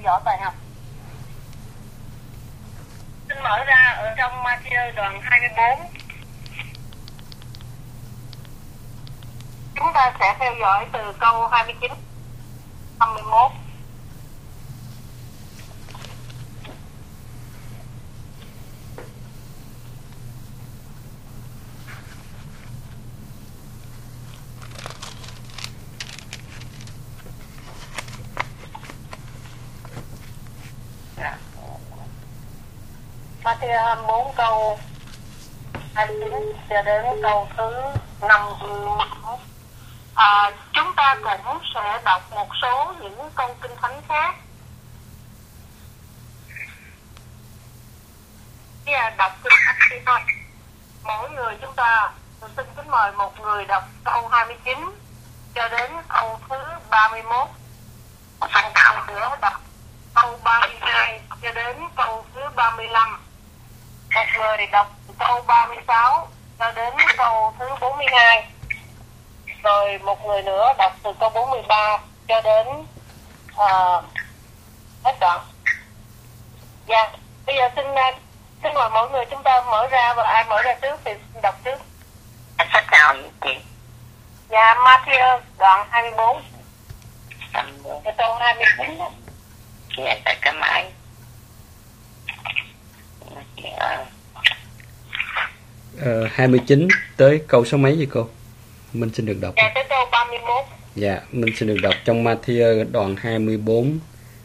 dõi bài học. Xin mở ra ở trong Matthew đoạn 24. Chúng ta sẽ theo dõi từ câu 29, 51. Matthew 24 câu 29 cho đến câu thứ 51. Chúng ta cũng sẽ đọc một số những câu kinh thánh khác. Bây giờ đọc kinh thánh đi thôi. Mỗi người chúng ta xin kính mời một người đọc câu 29 cho đến câu thứ 31. Phần câu nữa đọc câu 32 cho đến câu thứ 35. Một người đọc câu 36 cho đến câu thứ 42. Rồi một người nữa đọc từ câu 43 cho đến hết đoạn. Dạ, bây giờ xin mời mỗi người chúng ta mở ra, và ai mở ra trước thì xin đọc trước. Sách nào vậy chị? Dạ, Matthew đoạn 24. 24. Cái câu 29 đó. Dạ, tại cái máy. 29 tới câu số mấy vậy cô? Mình xin được đọc. Dạ, tới câu 31. Dạ, mình xin được đọc trong Matthew đoạn 24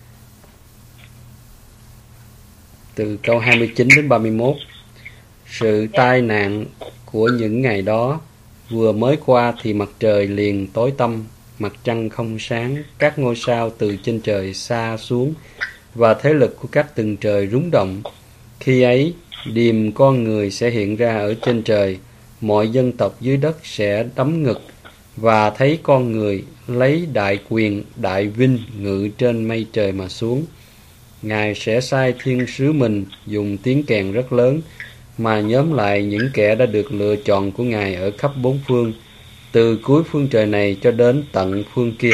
từ câu 29 đến 31. Sự tai nạn của những ngày đó vừa mới qua thì mặt trời liền tối tăm, mặt trăng không sáng, các ngôi sao từ trên trời xa xuống và thế lực của các tầng trời rúng động. Khi ấy, điềm con người sẽ hiện ra ở trên trời, mọi dân tộc dưới đất sẽ đấm ngực và thấy con người lấy đại quyền, đại vinh ngự trên mây trời mà xuống. Ngài sẽ sai thiên sứ mình dùng tiếng kèn rất lớn mà nhóm lại những kẻ đã được lựa chọn của Ngài ở khắp bốn phương, từ cuối phương trời này cho đến tận phương kia.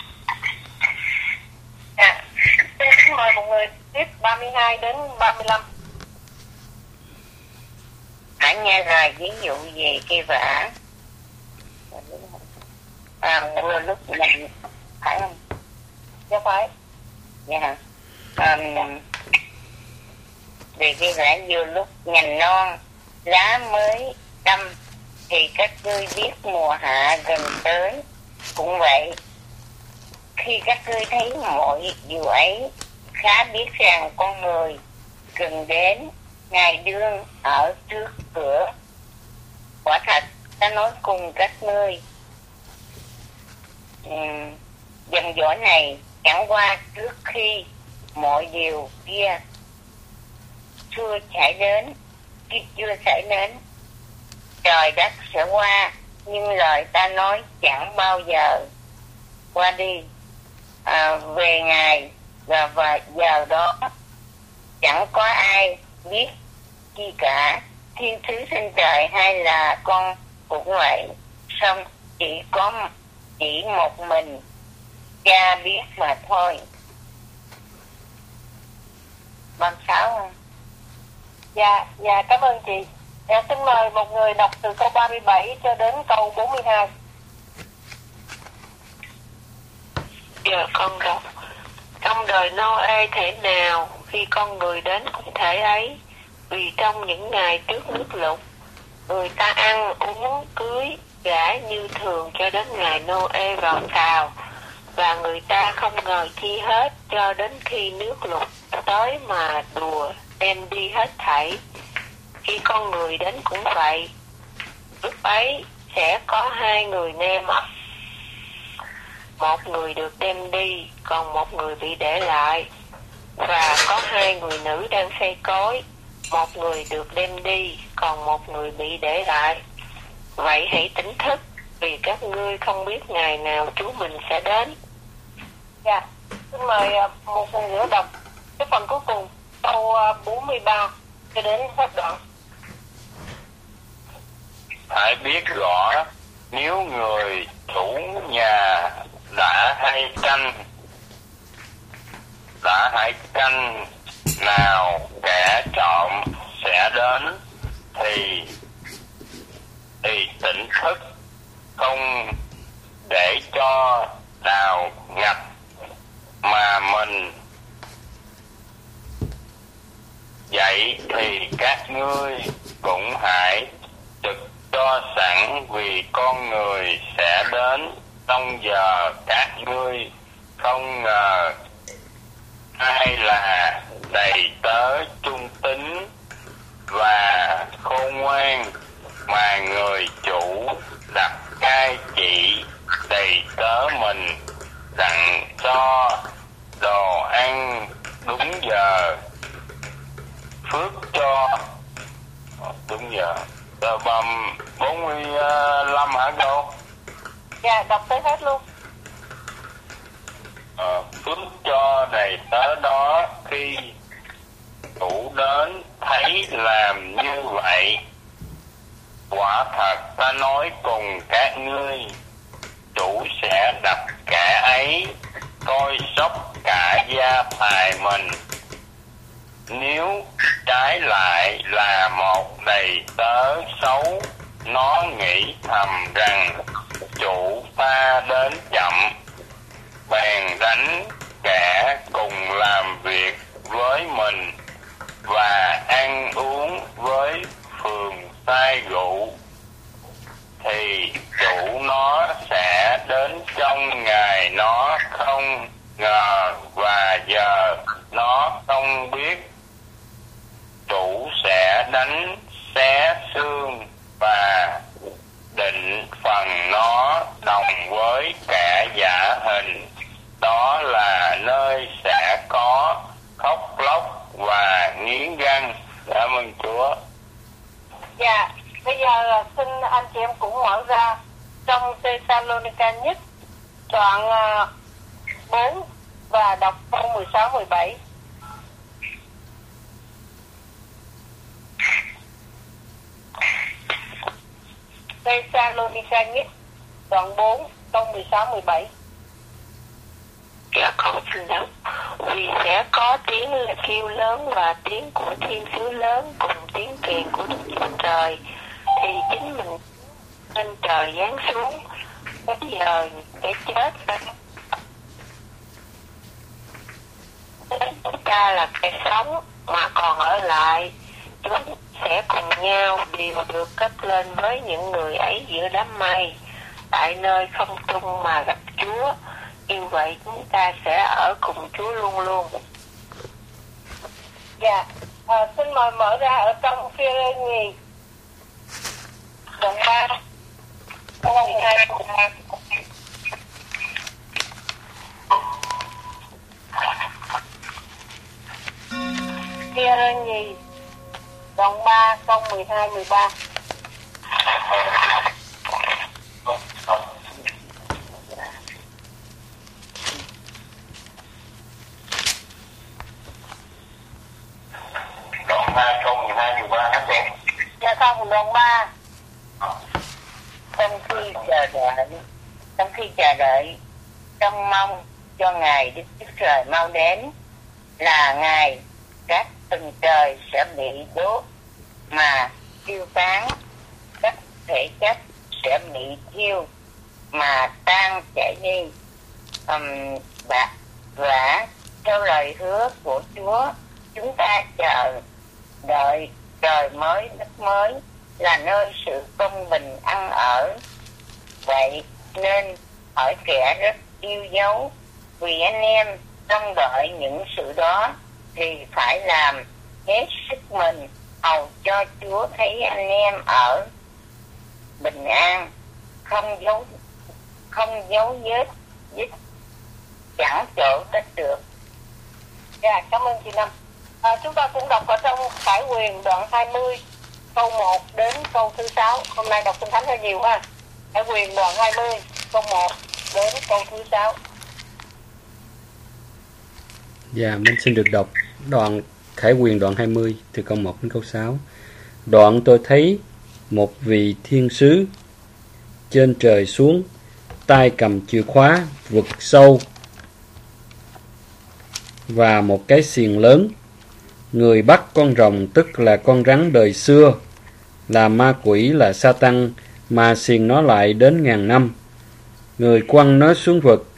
Xin mời một người tiếp 32 đến 35. Hãy nghe lời ví dụ về cây vả. Vừa lúc này phải không? Dạ phải. Dạ. Vì cây vả vừa lúc nhành non, lá mới đâm, thì các ngươi biết mùa hạ gần tới. Cũng vậy, khi các ngươi thấy mọi điều ấy, khá biết rằng con người gần đến, Ngài đương ở trước cửa. Quả thật, ta nói cùng các ngươi, dòng dõi này chẳng qua trước khi mọi điều kia chưa xảy đến. Trời đất sẽ qua, nhưng lời ta nói chẳng bao giờ qua đi. Về ngày và giờ đó chẳng có ai biết chi cả, thiên thứ trên trời hay là con cũng vậy, xong chỉ một mình Cha biết mà thôi. 36. Dạ, cảm ơn chị. Dạ, xin mời một người đọc từ câu 37 cho đến câu 42. Giờ con đọc. Trong đời Noe thể nào khi con người đến cũng thể ấy, vì trong những ngày trước nước lụt, người ta ăn uống cưới gả như thường cho đến ngày Noe vào tàu, và người ta không ngờ chi hết cho đến khi nước lụt tới mà đùa đem đi hết thảy. Khi con người đến cũng vậy, lúc ấy sẽ có hai người nem, một người được đem đi, còn một người bị để lại. Và có hai người nữ đang xây cối, một người được đem đi, còn một người bị để lại. Vậy hãy tỉnh thức, vì các ngươi không biết ngày nào Chúa mình sẽ đến. Dạ, xin mời một người nữa đọc cái phần cuối cùng, câu 43 cho đến hết đoạn. Hãy biết rõ, nếu người chủ nhà đã hay canh, đã ta hãy canh nào kẻ trộm sẽ đến thì tỉnh thức, không để cho đào ngạch mà mình. Vậy thì các ngươi cũng hãy trực cho sẵn, vì con người sẽ đến trong giờ các ngươi không ngờ. Ai là đầy tớ trung tín và khôn ngoan mà người chủ đặt cai trị đầy tớ mình, dặn cho đồ ăn đúng giờ, phước cho đúng giờ. Tờ bầm 45 hả cô? Dạ, đọc tới hết luôn. Phước cho đầy tớ đó, khi chủ đến thấy làm như vậy, quả thật ta nói cùng các ngươi, chủ sẽ đặt kẻ ấy coi sóc cả gia tài mình. Nếu trái lại là một đầy tớ xấu, nó nghĩ thầm rằng chủ ta đến chậm, bèn đánh kẻ cùng làm việc với mình và ăn uống với phường sai rượu, thì chủ nó sẽ đến trong ngày nó không ngờ và giờ nó không biết. Chủ sẽ đánh xé xương và định phần nó đồng với kẻ giả hình. Đó là nơi sẽ có khóc lóc và nghiến răng. Cảm ơn Chúa. Dạ, bây giờ xin anh chị em cũng mở ra trong Thessalonica nhất đoạn 4 và đọc câu 16-17. Thessalonica nhất đoạn 4 câu 16-17. Dạ con xin đọc. Vì sẽ có tiếng kêu lớn và tiếng của thiên sứ lớn cùng tiếng kèn của Đức Chúa Trời, thì chính mình lên trời giáng xuống. Bây giờ cái chết chúng ta là cái sống mà còn ở lại, chúng sẽ cùng nhau đều được cất lên với những người ấy giữa đám mây tại nơi không trung mà gặp Chúa. Như vậy chúng ta sẽ ở cùng Chúa luôn luôn. Dạ, xin mời mở ra ở trong Phi-rê-nhi đoạn 3 câu 12. Phi-rê-nhi đoạn 3 câu 12-13. Đoạn 2 câu 12-13 hả cô? Dạ không, đoạn 3. Trong khi chờ đợi trông mong cho ngày Đức Chúa Trời mau đến, là ngày các tầng trời sẽ bị đốt mà tiêu tán, các thể chất sẽ bị thiêu mà tan chảy đi. Bạc vả theo lời hứa của Chúa, chúng ta chờ đợi trời mới đất mới, là nơi sự công bình ăn ở. Vậy nên hỏi kẻ rất yêu dấu, vì anh em trông đợi những sự đó thì phải làm hết sức mình hầu cho Chúa thấy anh em ở bình an, không giấu vết chẳng chỗ trách được. Dạ, cảm ơn chị Năm. Chúng ta cũng đọc ở trong Khải Huyền đoạn 20 câu 1 đến câu thứ 6. Hôm nay đọc Kinh Thánh hơi nhiều ha. Khải Huyền đoạn 20 câu 1 đến câu thứ 6. Dạ, mình xin được đọc đoạn Khải Huyền đoạn 20 từ câu 1 đến câu 6. Đoạn tôi thấy một vị thiên sứ trên trời xuống, tay cầm chìa khóa vực sâu, và một cái xiềng lớn. Người bắt con rồng tức là con rắn đời xưa, là ma quỷ, là Sa-tăng, mà xiềng nó lại đến 1000 năm. Người quăng nó xuống vực,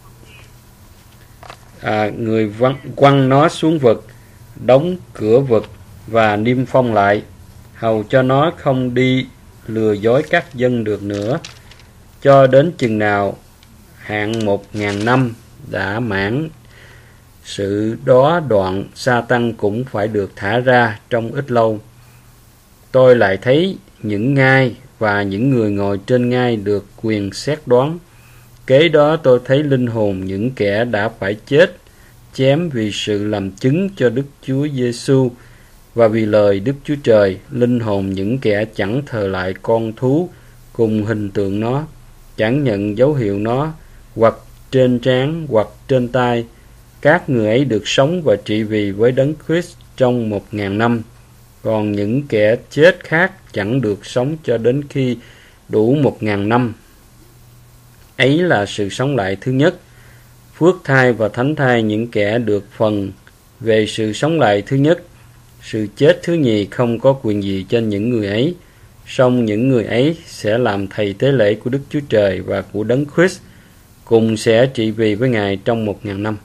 quăng nó xuống vực, đóng cửa vực và niêm phong lại, hầu cho nó không đi lừa dối các dân được nữa, cho đến chừng nào hạn 1000 năm đã mãn. Sự đó đoạn, Sa-tăng cũng phải được thả ra trong ít lâu. Tôi lại thấy những ngai và những người ngồi trên ngai được quyền xét đoán. Kế đó tôi thấy linh hồn những kẻ đã phải chết, chém vì sự làm chứng cho Đức Chúa Giêsu và vì lời Đức Chúa Trời, linh hồn những kẻ chẳng thờ lại con thú cùng hình tượng nó, chẳng nhận dấu hiệu nó, hoặc trên trán hoặc trên tay. Các người ấy được sống và trị vì với Đấng Christ trong 1000 năm. Còn những kẻ chết khác chẳng được sống cho đến khi đủ 1000 năm. Ấy là sự sống lại thứ nhất. Phước thai và thánh thai những kẻ được phần về sự sống lại thứ nhất. Sự chết thứ nhì không có quyền gì trên những người ấy. Song những người ấy sẽ làm thầy tế lễ của Đức Chúa Trời và của Đấng Christ, cùng sẽ trị vì với Ngài trong 1000 năm.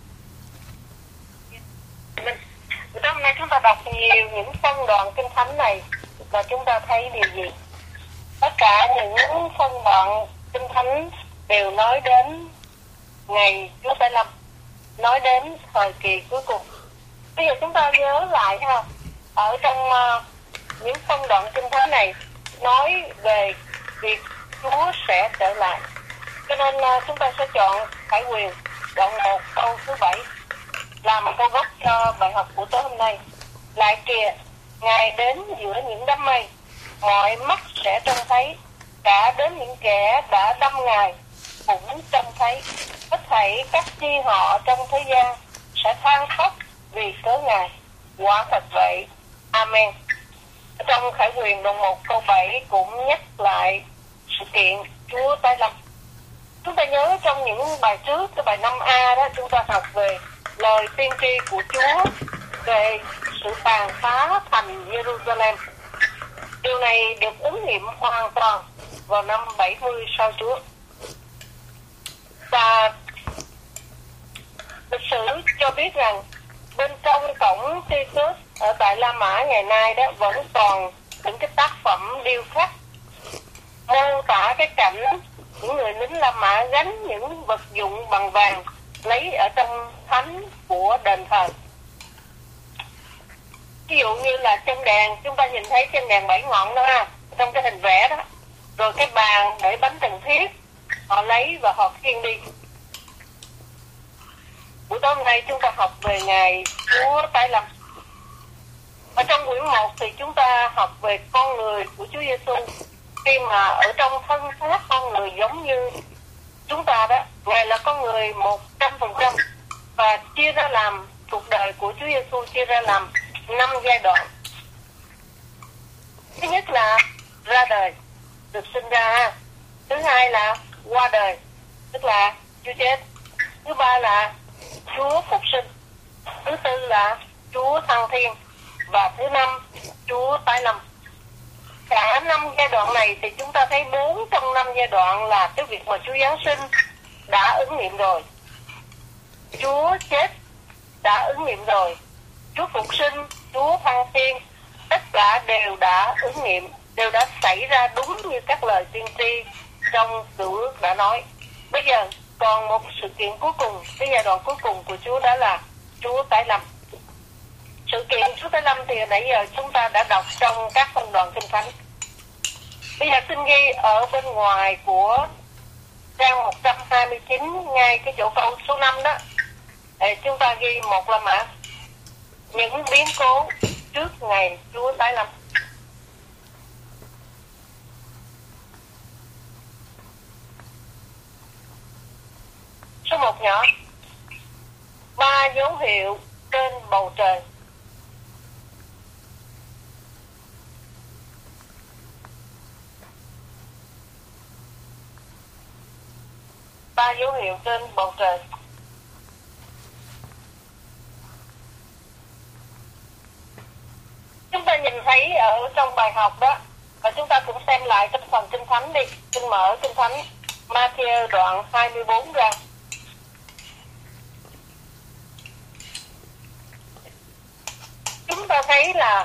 Hôm nay chúng ta đọc nhiều những phân đoạn kinh thánh này và chúng ta thấy điều gì? Tất cả những phân đoạn kinh thánh đều nói đến ngày Chúa Tái Lâm, nói đến thời kỳ cuối cùng. Bây giờ chúng ta nhớ lại ha, ở trong những phân đoạn kinh thánh này nói về việc Chúa sẽ trở lại. Cho nên chúng ta sẽ chọn Khải Huyền đoạn 1 câu thứ 7 làm câu gốc cho bài học của tối hôm nay. Lại kìa, Ngài đến giữa những đám mây, mọi mắt sẽ trông thấy, cả đến những kẻ đã đâm Ngài cũng trông thấy. Hết thảy các chi họ trong thế gian sẽ than khóc vì cớ Ngài. Quả thật vậy. Amen. Trong Khải Huyền đoạn 1 câu 7 cũng nhắc lại sự kiện Chúa tái lâm. Chúng ta nhớ trong những bài trước, cái bài 5A đó, chúng ta học về lời tiên tri của Chúa về sự tàn phá thành Jerusalem. Điều này được ứng nghiệm hoàn toàn vào năm 70 sau Chúa. Và lịch sử cho biết rằng bên trong cổng Ephesus ở tại La Mã ngày nay đó vẫn còn những cái tác phẩm điêu khắc mô tả cái cảnh những người lính La Mã gánh những vật dụng bằng vàng lấy ở trong thánh của đền thờ. Ví dụ như là chân đèn, chúng ta nhìn thấy chân đèn 7 ngọn đó ha, trong cái hình vẽ đó. Rồi cái bàn để bánh trần thiết, họ lấy và họ khiêng đi. Buổi tối hôm nay chúng ta học về ngày Chúa tái lâm. Ở trong quyển 1 thì chúng ta học về con người của Chúa Giêsu. Khi mà ở trong thân xác con người giống như chúng ta đó, Ngài là con người 100% và chia ra làm cuộc đời của Chúa Giêsu chia ra làm 5 giai đoạn. Thứ nhất là ra đời, được sinh ra. Thứ hai là qua đời, tức là Chúa chết. Thứ ba là Chúa phục sinh. Thứ tư là Chúa thăng thiên. Và thứ năm, Chúa tái lâm. Cả 5 giai đoạn này thì chúng ta thấy 4 trong 5 giai đoạn là cái việc mà Chúa Giáng sinh đã ứng nghiệm rồi. Chúa chết đã ứng nghiệm rồi. Chúa phục sinh, Chúa thăng thiên, tất cả đều đã ứng nghiệm, đều đã xảy ra đúng như các lời tiên tri trong Cựu Ước đã nói. Bây giờ còn một sự kiện cuối cùng, cái giai đoạn cuối cùng của Chúa đó là Chúa tái lâm. Sự kiện Chúa tái lâm thì nãy giờ chúng ta đã đọc trong các phân đoạn kinh thánh. Bây giờ xin ghi ở bên ngoài của trang 129 ngay cái chỗ câu số 5 đó, để chúng ta ghi một là mã những biến cố trước ngày Chúa tái lâm. Số 1 nhỏ, 3 dấu hiệu trên bầu trời. Ba dấu hiệu trên bầu trời. nhìn thấy ở trong bài học đó, và chúng ta cũng xem lại trong phần Kinh Thánh đi. Xin mở Kinh Thánh Ma-thi-ơ đoạn 24 ra. Chúng ta thấy là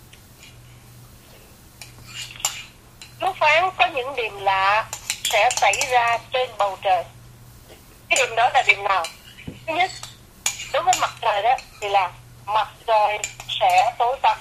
Chúa phán có những điềm lạ sẽ xảy ra trên bầu trời. Cái điềm đó là điềm nào? Thứ nhất, đối với mặt trời đó thì là mặt trời sẽ tối tăm.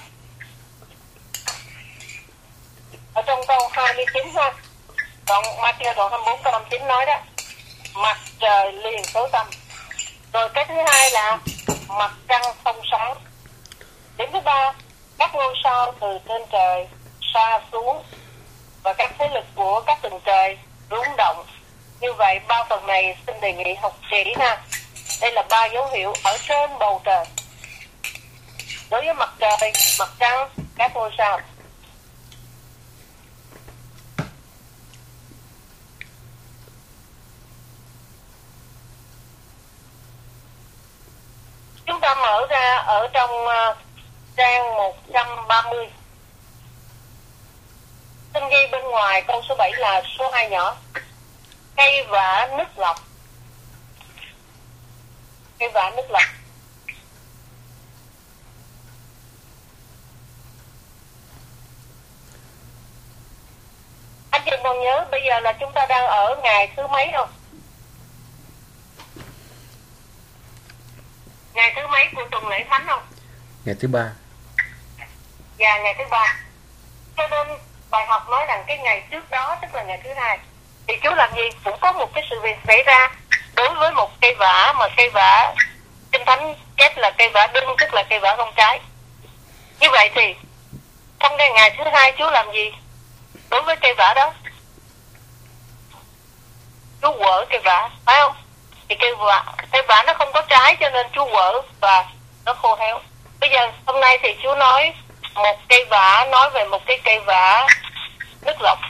Ở trong câu 29 ha, đoạn Ma-thi-ơ đoạn 24 câu 59 nói đó, mặt trời liền tối tăm. Rồi cái thứ hai là mặt trăng không sáng. Điểm thứ ba, các ngôi sao từ trên trời sa xuống và các thế lực của các tầng trời rung động. Như vậy ba phần này xin đề nghị học kỹ ha. Đây là 3 dấu hiệu ở trên bầu trời đối với mặt trời, mặt trăng, các ngôi sao. Chúng ta mở ra ở trong trang 130. Xin ghi bên ngoài câu số 7 là số 2 nhỏ. Cây vả nước lọc. Cây vả nước lọc. Anh chị còn nhớ bây giờ là chúng ta đang ở ngày thứ mấy không? Ngày thứ mấy của tuần lễ thánh không? Ngày thứ 3. Dạ, ngày thứ 3. Cho nên bài học nói rằng cái ngày trước đó, tức là ngày thứ 2, thì Chúa làm gì? Cũng có một cái sự việc xảy ra đối với một cây vả, mà cây vả Kinh Thánh chép là cây vả đưng, tức là cây vả không trái. Như vậy thì trong cái ngày thứ 2 Chúa làm gì đối với cây vả đó? Chúa quở cây vả, phải không? Thì cây vả nó không có trái, cho nên Chúa quở và nó khô héo. Bây giờ hôm nay thì Chúa nói một cây vả, nói về một cái cây vả nước lọc.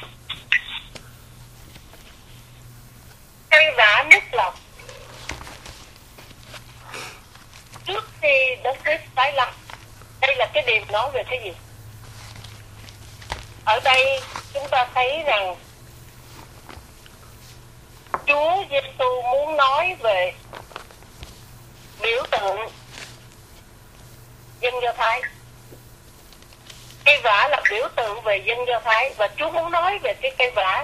Cây vả nước lọc trước khi Đấng Christ tái lâm. Đây là cái điểm nói về cái gì? Ở đây chúng ta thấy rằng Chúa Giêsu muốn nói về biểu tượng dân Do Thái. Cây vả là biểu tượng về dân Do Thái, và Chúa muốn nói về cái cây vả.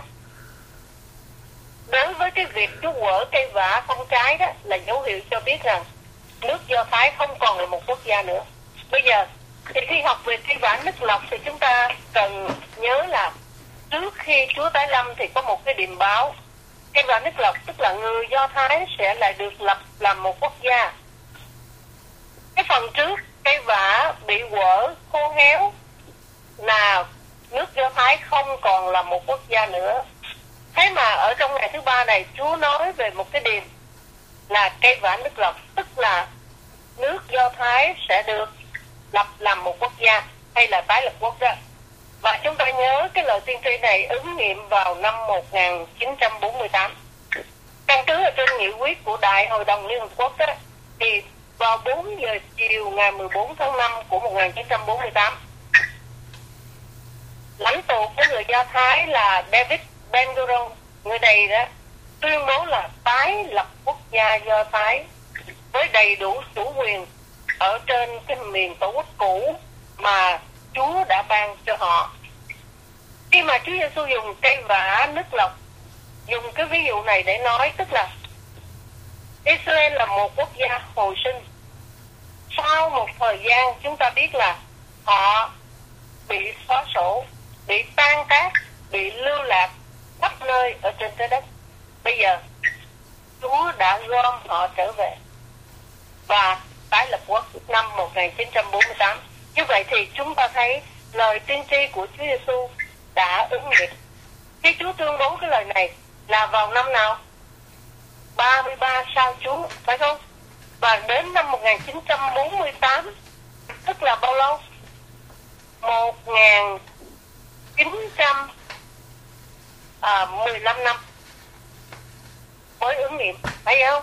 Đối với cái việc Chúa quở cây vả không trái đó là dấu hiệu cho biết rằng nước Do Thái không còn là một quốc gia nữa. Bây giờ thì khi học về cây vả nước lọc thì chúng ta cần nhớ là trước khi Chúa tái lâm thì có một cái điềm báo. Cây vả nước lọc tức là người Do Thái sẽ lại được lập làm một quốc gia. Cái phần trước cây vả bị quở khô héo là nước Do Thái không còn là một quốc gia nữa. Thế mà ở trong ngày thứ 3 này Chúa nói về một cái điềm là cây vả nước lọc, tức là nước Do Thái sẽ được lập làm một quốc gia hay là tái lập quốc đó. Và chúng ta nhớ cái lời tiên tri này ứng nghiệm vào năm 1948. Căn cứ ở trên nghị quyết của Đại hội đồng Liên Hợp Quốc đó, thì vào 4 giờ chiều ngày 14 tháng 5 của 1948, lãnh tụ của người Do Thái là David Ben-Gurion, người này đó tuyên bố là tái lập quốc gia Do Thái với đầy đủ chủ quyền ở trên cái miền tổ quốc cũ mà Chúa đã ban cho họ. Khi mà Chúa Giêsu dùng cây vả nước lọc, dùng cái ví dụ này để nói, tức là Israel là một quốc gia hồi sinh. Sau một thời gian chúng ta biết là họ bị xóa sổ, bị tan tác, bị lưu lạc khắp nơi ở trên trái đất. Bây giờ Chúa đã gom họ trở về và tái lập quốc năm 1948. Như vậy thì chúng ta thấy lời tiên tri của Chúa Giêsu đã ứng nghiệm. Khi Chúa tuyên bố cái lời này là vào năm nào? 33 sau Chúa, phải không? Và đến năm 1948, tức là bao lâu? 1915 năm mới ứng nghiệm, phải không?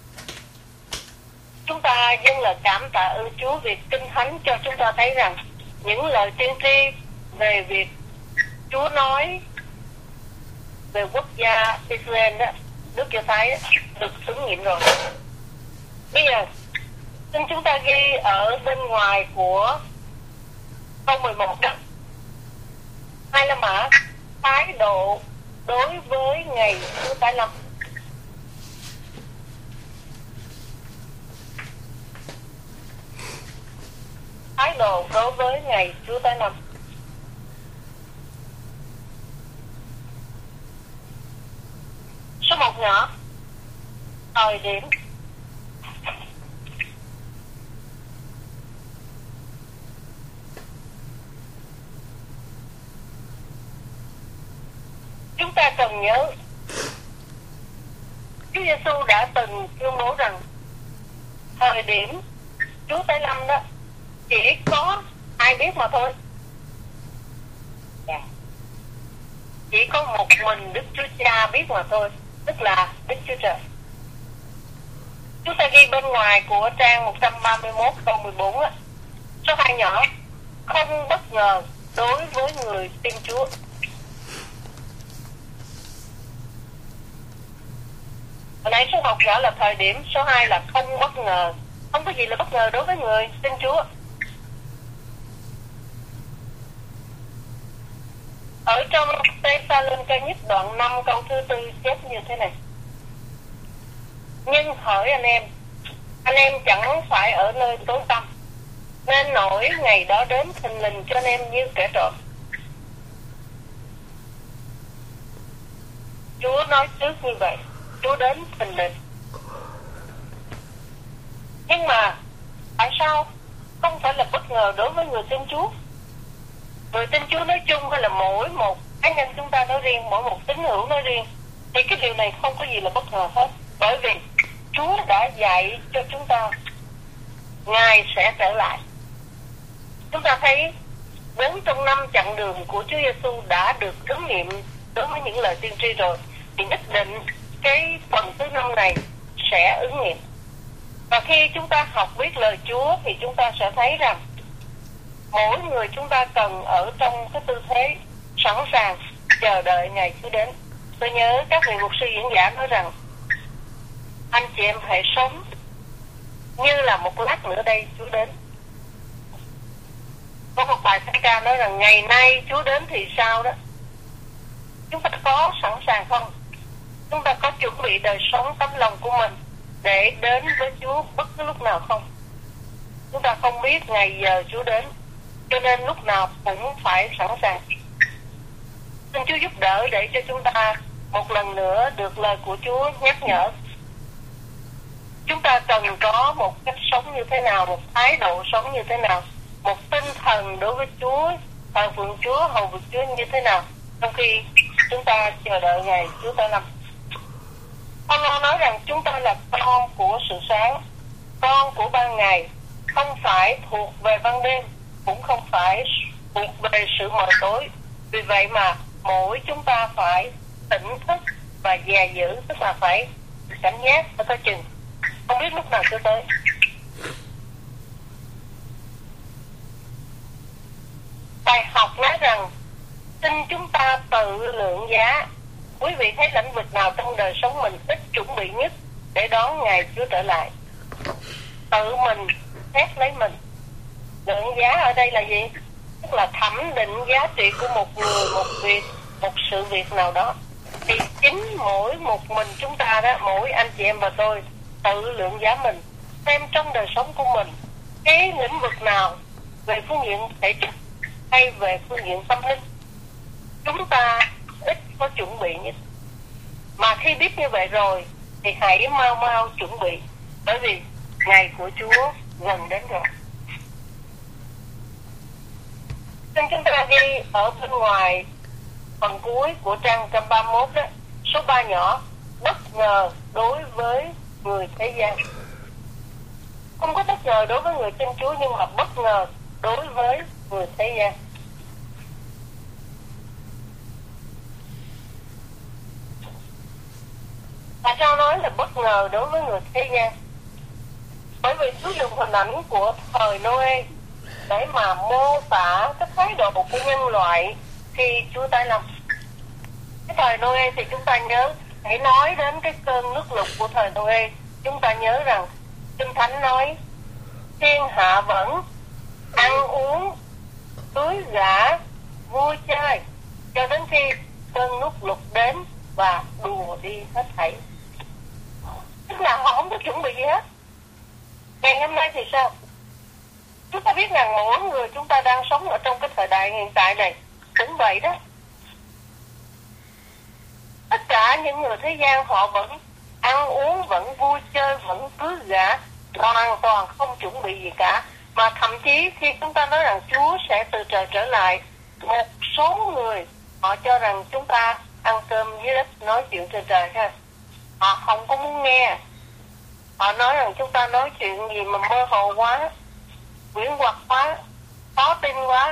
Chúng ta dâng lời cảm tạ ơn Chúa vì Kinh Thánh cho chúng ta thấy rằng những lời tiên tri về việc Chúa nói về quốc gia Israel đó, nước Do Thái đó, được ứng nghiệm rồi. Bây giờ xin chúng ta ghi ở bên ngoài của câu 11 đó, hai La Mã thái độ đối với ngày Chúa tái lâm. Thái độ đối với ngày Chúa tái lâm. Số 1 nhỏ, thời điểm. Chúng ta cần nhớ Chúa Giêsu đã từng tuyên bố rằng thời điểm Chúa tái lâm đó chỉ có ai biết mà thôi. Chỉ có một mình Đức Chúa Cha biết mà thôi, tức là Đức Chúa Trời. Chúng ta ghi bên ngoài của trang 131 câu 14 á, số 2 nhỏ, không bất ngờ đối với người tin Chúa. Hồi nãy số 1 nhỏ là thời điểm, số 2 là không bất ngờ. Không có gì là bất ngờ đối với người tin Chúa. Ở trong Tê-sa-lô-ni-ca nhất đoạn 5 câu thứ 4 chép như thế này: nhưng hỡi anh em chẳng phải ở nơi tối tăm, nên nỗi ngày đó đến thình lình cho anh em như kẻ trộm. Chúa nói trước như vậy, Chúa đến thình lình. Nhưng mà tại sao không phải là bất ngờ đối với người tin Chúa? Người tin Chúa nói chung hay là mỗi một cá nhân chúng ta nói riêng, mỗi một tín hữu nói riêng, thì cái điều này không có gì là bất ngờ hết. Bởi vì Chúa đã dạy cho chúng ta Ngài sẽ trở lại. Chúng ta thấy 4 trong 5 chặng đường của Chúa Giêsu đã được ứng nghiệm đối với những lời tiên tri rồi, thì nhất định cái phần thứ 5 này sẽ ứng nghiệm. Và khi chúng ta học biết lời Chúa thì chúng ta sẽ thấy rằng mỗi người chúng ta cần ở trong cái tư thế sẵn sàng chờ đợi ngày Chúa đến. Tôi nhớ các vị mục sư diễn giả nói rằng anh chị em hãy sống như là một lát nữa đây Chúa đến. Có một bài thánh ca nói rằng ngày nay Chúa đến thì sao đó. Chúng ta có sẵn sàng không? Chúng ta có chuẩn bị đời sống tấm lòng của mình để đến với Chúa bất cứ lúc nào không? Chúng ta không biết ngày giờ Chúa đến, cho nên lúc nào cũng phải sẵn sàng. Xin Chúa giúp đỡ để cho chúng ta một lần nữa được lời của Chúa nhắc nhở. Chúng ta cần có một cách sống như thế nào, một thái độ sống như thế nào, một tinh thần đối với Chúa, thờ phượng Chúa, hầu việc Chúa như thế nào trong khi chúng ta chờ đợi ngày Chúa tái lâm. Phaolô nói rằng chúng ta là con của sự sáng, con của ban ngày, không phải thuộc về ban đêm, cũng không phải thuộc về sự mờ tối. Vì vậy mà mỗi chúng ta phải tỉnh thức và dè giữ, tức là phải cảnh giác và coi chừng, không biết lúc nào Chúa tới. Bài học nói rằng xin chúng ta tự lượng giá. Quý vị thấy lĩnh vực nào trong đời sống mình ít chuẩn bị nhất để đón ngày Chúa trở lại? Tự mình xét lấy mình. Lượng giá ở đây là gì? Tức là thẩm định giá trị của một người, một việc, một sự việc nào đó. Thì chính mỗi một mình chúng ta đó, mỗi anh chị em và tôi tự lượng giá mình, xem trong đời sống của mình cái lĩnh vực nào về phương diện thể chất hay về phương diện tâm linh chúng ta ít có chuẩn bị nhất. Mà khi biết như vậy rồi thì hãy mau mau chuẩn bị, bởi vì ngày của Chúa gần đến rồi. Xin chúng ta ghi ở bên ngoài phần cuối của trang 131 đó, số 3 nhỏ, bất ngờ đối với người thế gian. Không có bất ngờ đối với người tin Chúa, nhưng mà bất ngờ đối với người thế gian. Tại sao nói là bất ngờ đối với người thế gian? Bởi vì Chúa dùng hình ảnh của thời Noe để mà mô tả cái thái độ của nhân loại khi Chúa tái lâm. Cái thời Noe thì chúng ta nhớ, hãy nói đến cái cơn nước lụt của thời Noe, chúng ta nhớ rằng Kinh Thánh nói thiên hạ vẫn ăn uống, cưới gả, vui chơi cho đến khi cơn nước lụt đến và đùa đi hết thảy. Tức là họ không có chuẩn bị gì hết. Ngày hôm nay thì sao? Chúng ta biết rằng mỗi người chúng ta đang sống ở trong cái thời đại hiện tại này cũng vậy đó. Tất cả những người thế gian họ vẫn ăn uống, vẫn vui chơi, vẫn cưới gả, hoàn toàn không chuẩn bị gì cả. Mà thậm chí khi chúng ta nói rằng Chúa sẽ từ trời trở lại, một số người họ cho rằng chúng ta ăn cơm dưới đất nói chuyện trên trời ha. Họ không có muốn nghe. Họ nói rằng chúng ta nói chuyện gì mà mơ hồ quá, quyến hoặc quá, khó tin quá.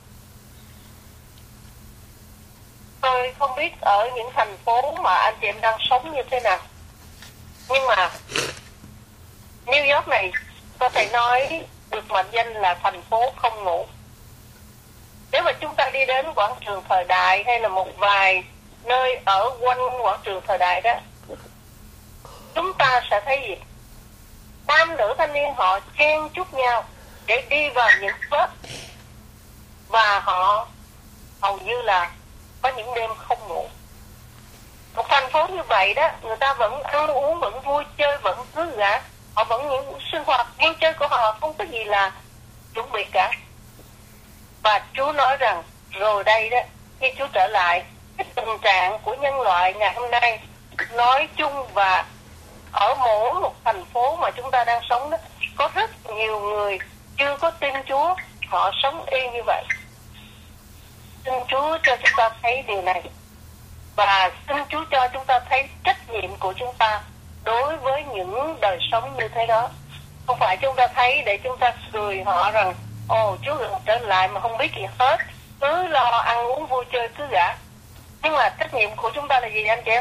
Tôi không biết ở những thành phố mà anh chị em đang sống như thế nào, nhưng mà New York này có thể nói được mệnh danh là thành phố không ngủ. Nếu mà chúng ta đi đến quảng trường thời đại hay là một vài nơi ở quanh quảng trường thời đại đó, chúng ta sẽ thấy gì? Nam nữ thanh niên họ chen chúc nhau để đi vào những club, và họ hầu như là có những đêm không ngủ. Một thành phố như vậy đó, người ta vẫn ăn uống, vẫn vui chơi, vẫn cưới gả, họ vẫn những sinh hoạt vui chơi của họ không có gì là chuẩn bị cả. Và Chúa nói rằng rồi đây đó, khi Chúa trở lại, cái tình trạng của nhân loại ngày hôm nay nói chung và ở mỗi một thành phố mà chúng ta đang sống đó, có rất nhiều người chưa có tin Chúa, họ sống y như vậy. Xin Chúa cho chúng ta thấy điều này, và xin Chúa cho chúng ta thấy trách nhiệm của chúng ta đối với những đời sống như thế đó. Không phải chúng ta thấy để chúng ta cười họ rằng ồ Chúa gần trở lại mà không biết gì hết, cứ lo ăn uống vui chơi cứ gả. Nhưng mà trách nhiệm của chúng ta là gì anh chị em?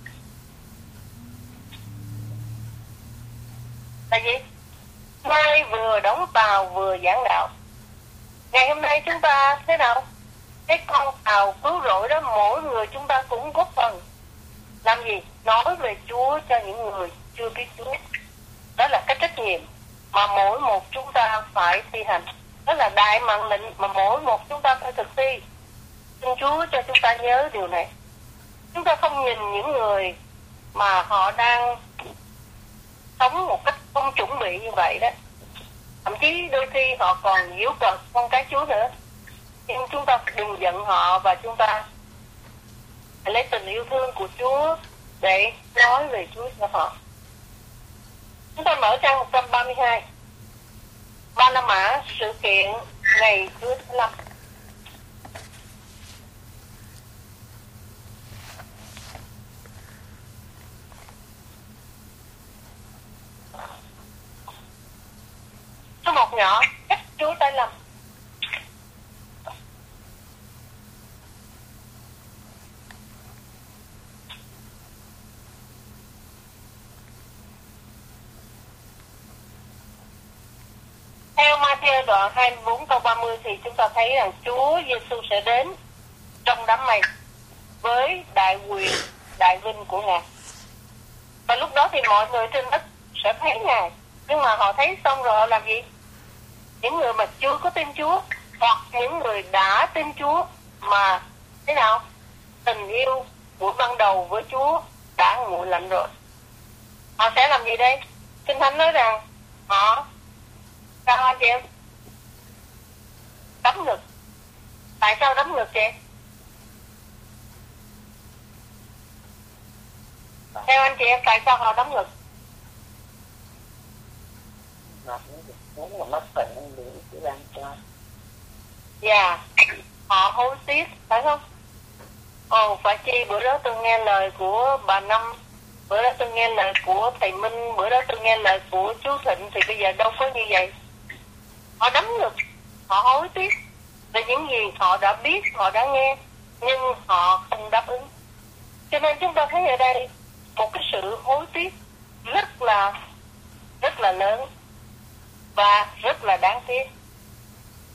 Là gì? Mai vừa đóng tàu vừa giảng đạo. Ngày hôm nay chúng ta thế nào? Cái con tàu cứu rỗi đó, mỗi người chúng ta cũng góp phần. Làm gì? Nói về Chúa cho những người chưa biết Chúa. Đó là cái trách nhiệm mà mỗi một chúng ta phải thi hành. Đó là đại mạng lệnh mà mỗi một chúng ta phải thực thi. Xin Chúa cho chúng ta nhớ điều này. Chúng ta không nhìn những người mà họ đang sống một cách không chuẩn bị như vậy đó. Thậm chí đôi khi họ còn giễu cợt con cái Chúa nữa. Nhưng chúng ta đừng giận họ, và chúng ta phải lấy tình yêu thương của Chúa để nói về Chúa cho họ. Chúng ta mở trang 132. Ba La Mã, sự kiện ngày Chúa thứ 5. Số 1 nhỏ, cách Chúa tái lâm. Theo Ma-thi-ơ đoạn 24 câu 30 thì chúng ta thấy rằng Chúa Giêsu sẽ đến trong đám mây với đại quyền, đại vinh của Ngài. Và lúc đó thì mọi người trên đất sẽ thấy Ngài. Nhưng mà họ thấy xong rồi họ làm gì? Những người mà chưa có tin Chúa, hoặc những người đã tin Chúa mà thế nào? Tình yêu của ban đầu với Chúa đã nguội lạnh rồi. Họ sẽ làm gì đây? Kinh Thánh nói rằng họ sao anh chị em? Đấm ngực. Tại sao đấm ngực chị? Theo anh chị em, tại sao họ đấm ngực? Muốn mà mất bệnh để Chúa ban cho. Dạ, họ hối tiếc, phải không? Ồ, phải chi bữa đó tôi nghe lời của bà Năm, bữa đó tôi nghe lời của thầy Minh, bữa đó tôi nghe lời của chú Thịnh, thì bây giờ đâu có như vậy. Họ đấm ngực, họ hối tiếc về những gì họ đã biết, họ đã nghe, nhưng họ không đáp ứng. Cho nên chúng ta thấy ở đây một cái sự hối tiếc rất là lớn và rất là đáng tiếc.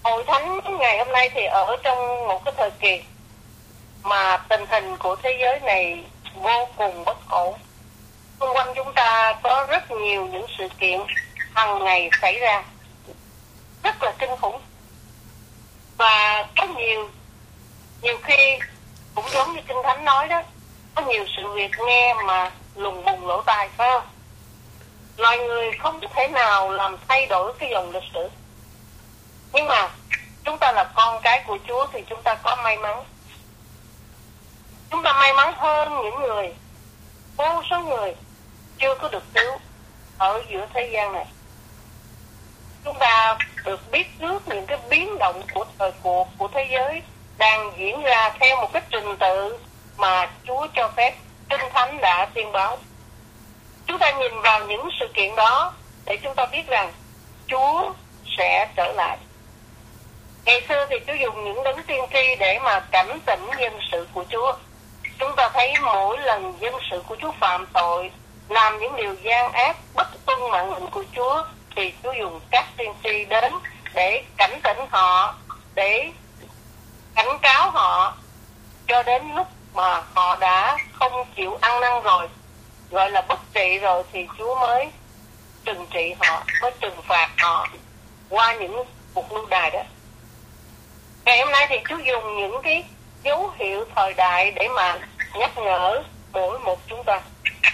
Hội thánh ngày hôm nay thì ở trong một cái thời kỳ mà tình hình của thế giới này vô cùng bất ổn. Xung quanh chúng ta có rất nhiều những sự kiện hàng ngày xảy ra rất là kinh khủng, và có nhiều khi cũng giống như Kinh Thánh nói đó, có nhiều sự việc nghe mà lùng bùng lỗ tai, phải không? Loài người không thể nào làm thay đổi cái dòng lịch sử, nhưng mà chúng ta là con cái của Chúa thì chúng ta có may mắn. Chúng ta may mắn hơn những người, vô số người chưa có được cứu ở giữa thế gian này. Chúng ta được biết trước những cái biến động của thời cuộc của thế giới đang diễn ra theo một cái trình tự mà Chúa cho phép, Kinh Thánh đã tiên báo. Chúng ta nhìn vào những sự kiện đó để chúng ta biết rằng Chúa sẽ trở lại. Ngày xưa thì Chúa dùng những đấng tiên tri để mà cảnh tỉnh dân sự của Chúa. Chúng ta thấy mỗi lần dân sự của Chúa phạm tội, làm những điều gian ác, bất tuân mạng lệnh của Chúa, thì Chúa dùng các tiên tri đến để cảnh tỉnh họ, để cảnh cáo họ, cho đến lúc mà họ đã không chịu ăn năn rồi, gọi là bất trị rồi, thì Chúa mới trừng trị họ, mới trừng phạt họ qua những cuộc lưu đày đó. Ngày hôm nay thì Chúa dùng những cái dấu hiệu thời đại để mà nhắc nhở mỗi một chúng ta.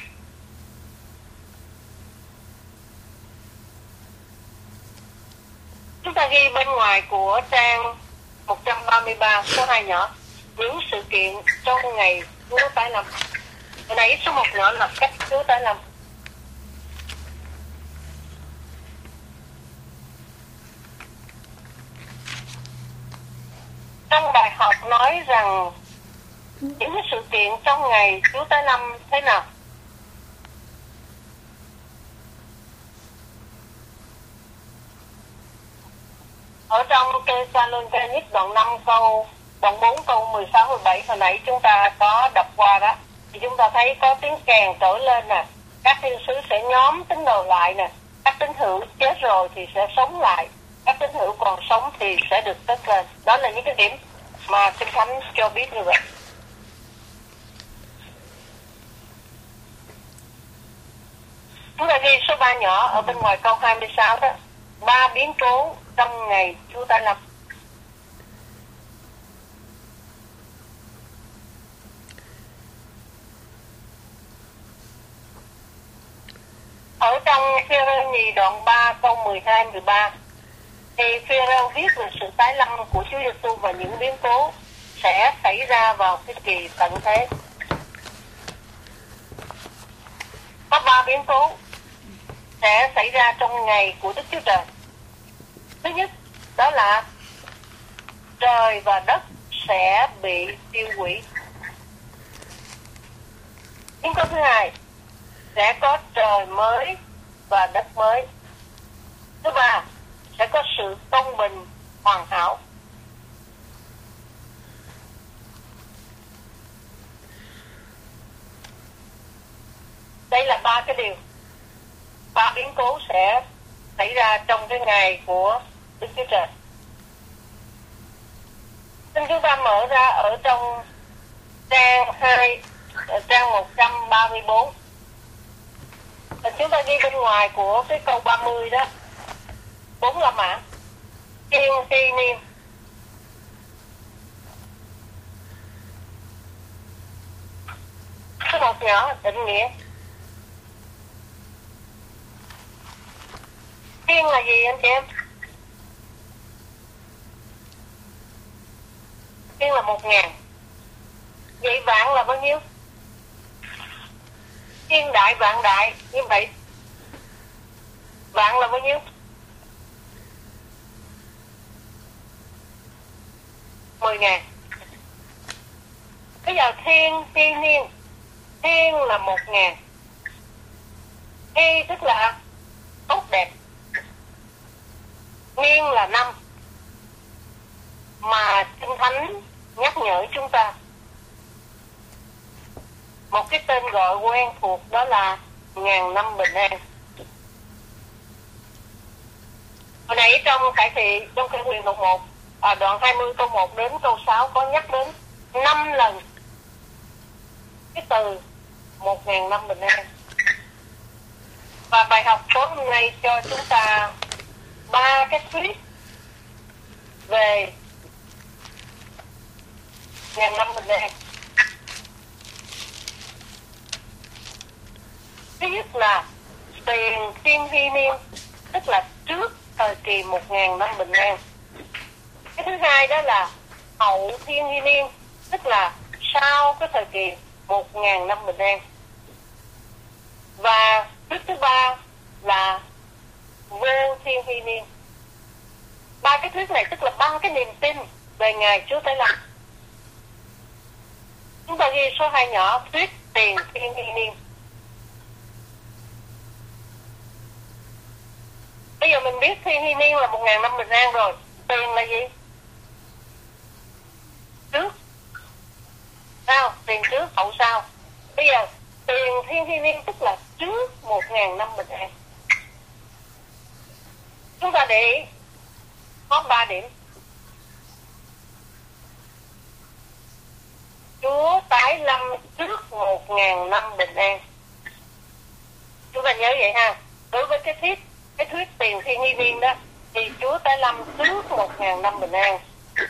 Chúng ta ghi bên ngoài của trang 133 số 2 nhỏ những sự kiện trong ngày Chúa tái lâm. Hồi nãy số 1 nhỏ là cách Chúa tái lâm. Trong bài học nói rằng những cái sự kiện trong ngày Chúa tái lâm thế nào? Ở trong Thessalonians đoạn 5 đoạn 4 câu 16 17 hồi nãy chúng ta có đọc qua đó, thì chúng ta thấy có tiếng kèn trỗi lên nè, các thiên sứ sẽ nhóm tín đồ lại nè, các tín hữu chết rồi thì sẽ sống lại, các tín hữu còn sống thì sẽ được cất lên. Đó là những cái điểm mà Kinh Thánh cho biết như vậy. Chúng ta ghi số 3 nhỏ ở bên ngoài câu 26 đó, 3 biến cố trong ngày Chúa tái lâm. Ở trong Phi-e-rơ nhì đoạn 3 câu 12-13 thì Phi-e-rơ viết về sự tái lâm của Chúa Giêsu và những biến cố sẽ xảy ra vào cái kỳ tận thế. Có 3 biến cố sẽ xảy ra trong ngày của Đức Chúa Trời. Thứ nhất, đó là trời và đất sẽ bị tiêu hủy. Biến cố thứ hai, sẽ có trời mới và đất mới. Thứ ba, sẽ có sự công bình hoàn hảo. Đây là 3 cái điều, 3 biến cố sẽ xảy ra trong cái ngày của Đức Chúa Trời. Xin chúng ta mở ra ở trong trang 134. Chúng ta ghi bên ngoài của cái câu 30 đó, 4 la mã, thiên ti niên. Số 1 nhỏ định nghĩa. Thiên là gì anh chị em? Thiên là 1000. Vậy vạn là bao nhiêu? Thiên đại vạn đại, như vậy vạn là bao nhiêu? 10.000. Bây giờ thiên ti niên, thiên là 1000, thi tức là tốt đẹp, niên là năm, mà Kinh Thánh nhắc nhở chúng ta một cái tên gọi quen thuộc, đó là ngàn năm bình an. Hồi nãy trong Khải Thị, trong Khải Huyền đoạn 1, đoạn 20 câu 1 đến câu 6 có nhắc đến 5 lần cái từ 1.000 năm bình an. Và bài học tối hôm nay cho chúng ta 3 cái thuyết về ngàn năm bình an. Thứ nhất là tiền thiên hy niên, tức là trước thời kỳ 1.000 năm bình an. Cái thứ hai đó là hậu thiên hy niên, tức là sau cái thời kỳ 1.000 năm bình an. Và thuyết thứ ba là vô thiên hy niên. 3 cái thuyết này tức là 3 cái niềm tin về Ngài Chúa Tể Lâm. Chúng ta ghi số 2 nhỏ, thuyết tiền thiên hy niên. Bây giờ mình biết thiên hy niên là 1.000 năm bình an rồi. Tiền là gì? Trước. Sao? Tiền trước, hậu sau. Bây giờ tiền thiên hy niên tức là trước 1.000 năm bình an. Chúng ta để ý có 3 điểm. Chúa tái lâm trước 1.000 năm bình an. Chúng ta nhớ vậy ha. Đối với cái thuyết tiền thiên hy niên đó, thì Chúa tái lâm trước 1.000 năm bình an.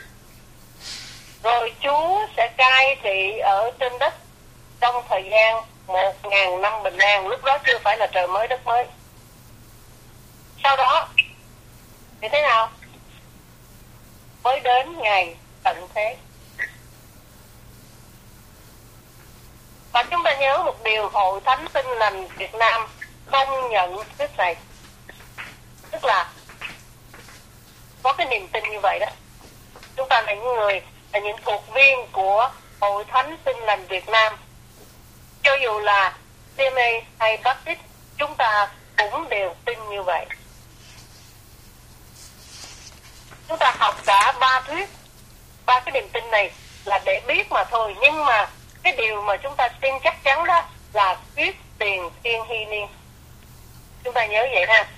Rồi Chúa sẽ cai trị ở trên đất trong thời gian 1.000 năm bình an. Lúc đó chưa phải là trời mới đất mới. Sau đó thì thế nào? Mới đến ngày tận thế. Và chúng ta nhớ một điều, Hội Thánh Tin Lành Việt Nam không nhận thuyết này. Tức là có cái niềm tin như vậy đó. Chúng ta là những người, là những thuộc viên của Hội Thánh Tin Lành Việt Nam. Cho dù là CMA hay Baptist, chúng ta cũng đều tin như vậy. Chúng ta học cả 3 thuyết, 3 cái niềm tin này là để biết mà thôi. Nhưng mà cái điều mà chúng ta tin chắc chắn đó là thuyết tiền thiên hy niên. Chúng ta nhớ vậy ha.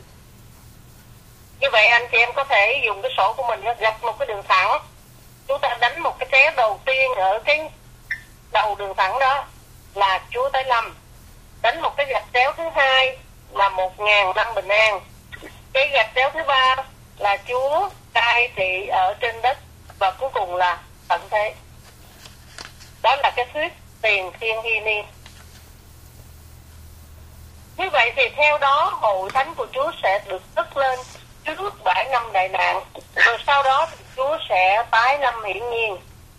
Như vậy anh chị em có thể dùng cái sổ của mình gạch một cái đường thẳng. Chúng ta đánh một cái chéo đầu tiên ở cái đầu đường thẳng đó là Chúa tái lâm. Đánh một cái gạch chéo thứ hai là 1.000 năm bình an. Cái gạch chéo thứ ba là Chúa cai trị ở trên đất. Và cuối cùng là tận thế. Đó là cái thuyết tiền thiên hy niên. Như vậy thì theo đó Hội Thánh của Chúa sẽ được cất lên trước 7 năm đại nạn. Rồi sau đó thì Chúa sẽ tái lâm hiển nhiên.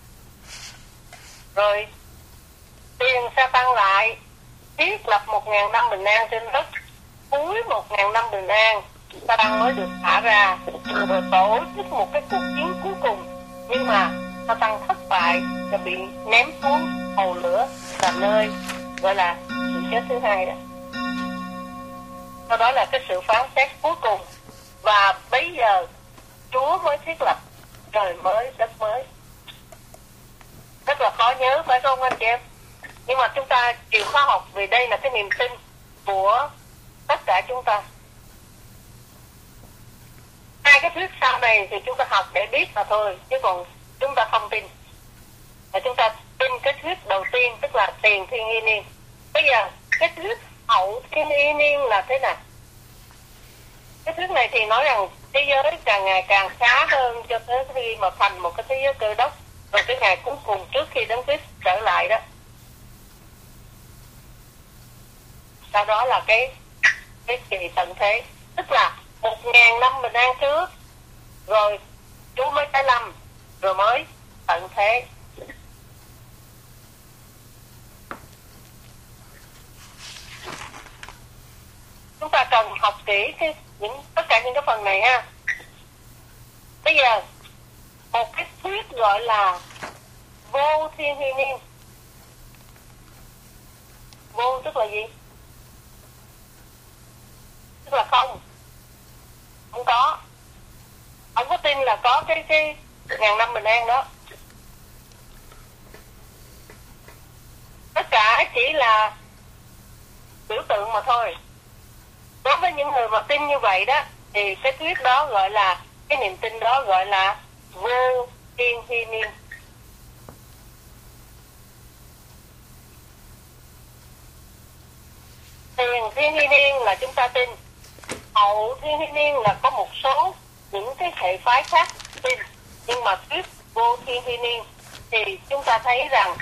Rồi tiền sẽ tăng lại, thiết lập 1.000 năm bình an trên đất. Cuối 1.000 năm bình an, Sa-tan mới được thả ra. Rồi tổ chức một cái cuộc chiến cuối cùng. Nhưng mà Sa-tan thất bại và bị ném xuống hồ lửa, là nơi gọi là sự chết thứ hai đó. Sau đó là cái sự phán xét cuối cùng. Và bây giờ Chúa mới thiết lập trời mới đất mới. Rất là khó nhớ phải không anh chị em? Nhưng mà chúng ta chịu khó học, vì đây là cái niềm tin của tất cả chúng ta. Hai cái thuyết sau này thì chúng ta học để biết mà thôi, chứ còn chúng ta không tin. Và chúng ta tin cái thuyết đầu tiên, tức là tiền thiên hy niên. Bây giờ cái thuyết hậu thiên hy niên là thế nào? Cái thuyết này thì nói rằng thế giới càng ngày càng khá hơn cho tới khi mà thành một cái thế giới Cơ Đốc. Rồi cái ngày cuối cùng trước khi Đấng Christ trở lại đó. Sau đó là cái kỳ tận thế. Tức là 1.000 năm bình an trước. Rồi Chúa mới tái lâm. Rồi mới tận thế. Chúng ta cần học kỹ tất cả những cái phần này ha. Bây giờ một cái thuyết gọi là vô thiên hy niên. Vô tức là gì? Tức là không. Không có. Không có tin là có cái 1.000 năm bình an đó. Tất cả chỉ là biểu tượng mà thôi. Đối với những người mà tin như vậy đó, thì cái thuyết đó gọi là, cái niềm tin đó gọi là vô thiên hy niên. Tiền thiên hy niên là chúng ta tin, hậu thiên hy niên là có một số những cái hệ phái khác tin, nhưng mà thuyết vô thiên hy niên thì chúng ta thấy rằng